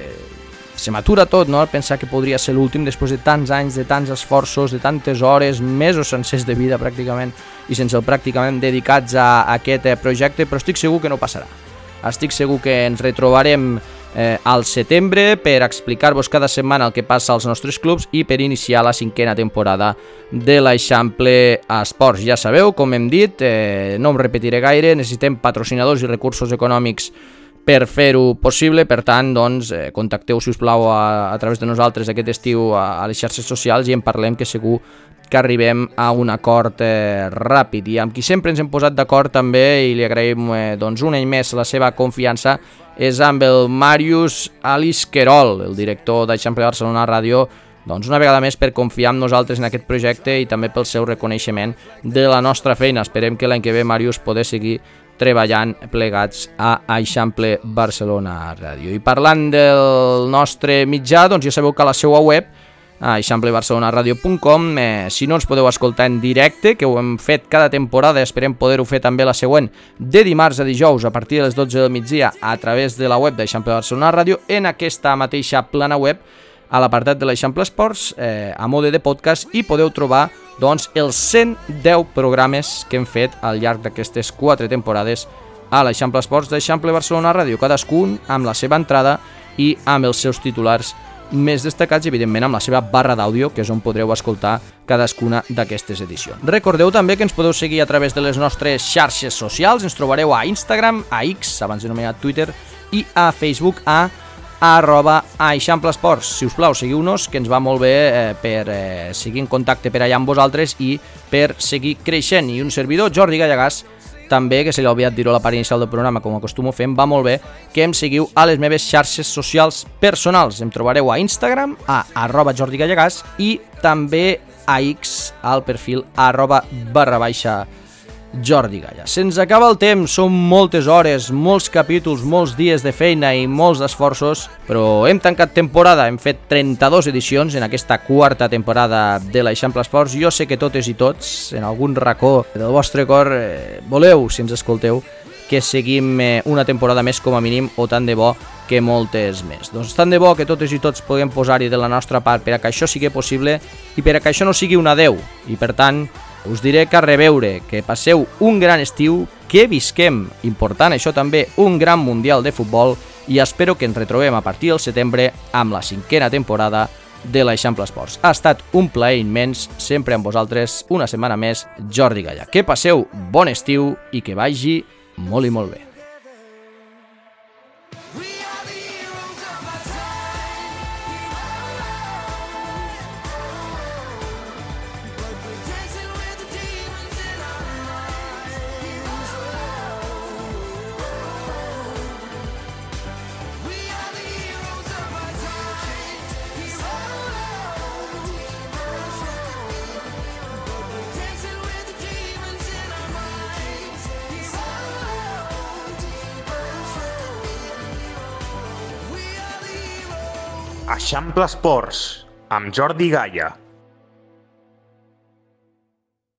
se m'atura tot, no?, pensar que podria ser l'últim després de tants anys, de tants esforços, de tantes hores, mesos sencers de vida pràcticament, i sense el pràcticament dedicats a aquest projecte, però estic segur que no passarà. Estic segur que ens retrobarem eh, al setembre per explicar-vos cada setmana el que passa als nostres clubs i per iniciar la cinquena temporada de l'Eixample Esports. Ja sabeu, com hem dit, eh, no em repetiré gaire, necessitem patrocinadors i recursos econòmics per fer-ho possible, per tant, doncs, eh, contacteu, si us plau, a, a través de nosaltres aquest estiu a, a les xarxes socials i en parlem, que segur que arribem a un acord eh, ràpid. I amb qui sempre ens hem posat d'acord també, i li agraïm eh, doncs, un any més la seva confiança, és amb el Màrius Alisquerol, el director d'Eixample Barcelona Ràdio, doncs una vegada més per confiar en nosaltres en aquest projecte i també pel seu reconeixement de la nostra feina. Esperem que l'any que ve, Màrius, poder seguir treballant plegats a Eixample Barcelona Ràdio. I parlant del nostre mitjà, doncs ja sabeu que a la seva web, a eixample barcelona ràdio punt com, eh, si no ens podeu escoltar en directe, que ho hem fet cada temporada, esperem poder-ho fer també la següent, de dimarts a dijous a partir de les dotze del migdia a través de la web d'Eixample Barcelona Ràdio, en aquesta mateixa plana web, a l'apartat de l'Eixample Esports, eh, a mode de podcast, i podeu trobar doncs, els cent deu programes que hem fet al llarg d'aquestes quatre temporades a l'Eixample Esports d'Eixample Barcelona Ràdio, cadascun amb la seva entrada i amb els seus titulars més destacats, evidentment amb la seva barra d'àudio, que és on podreu escoltar cadascuna d'aquestes edicions. Recordeu també que ens podeu seguir a través de les nostres xarxes socials, ens trobareu a Instagram, a X, abans anomenat Twitter, i a Facebook a arroba Eixample Esports. Si us plau, seguiu-nos, que ens va molt bé eh, per eh, seguir en contacte per allà amb vosaltres i per seguir creixent. I un servidor, Jordi Gallegàs, també, que se li ha oblidat dir-ho a la part inicial del programa, com acostumo fent, va molt bé que em seguiu a les meves xarxes socials personals. Em trobareu a Instagram, a arroba Jordi Gallegàs, i també a X, al perfil arroba barra baixa Jordi Galla. Se'ns acaba el temps, són moltes hores, molts capítols, molts dies de feina i molts esforços, però hem tancat temporada, hem fet trenta-dues edicions en aquesta quarta temporada de l'Eixample Esports. Jo sé que totes i tots, en algun racó del vostre cor, eh, voleu, si ens escolteu, que seguim eh, una temporada més com a mínim, o tant de bo que moltes més. Doncs tant de bo que totes i tots puguem posar-hi de la nostra part per a que això sigui possible i per a que això no sigui un adeu. I per tant, us diré que a reveure, que passeu un gran estiu, que visquem, important això també, un gran mundial de futbol, i espero que ens retrobem a partir del setembre amb la cinquena temporada de l'Eixample Esports. Ha estat un plaer immens, sempre amb vosaltres, una setmana més, Jordi Galla. Que passeu bon estiu i que vagi molt i molt bé. Eixample Esports, amb Jordi Galla.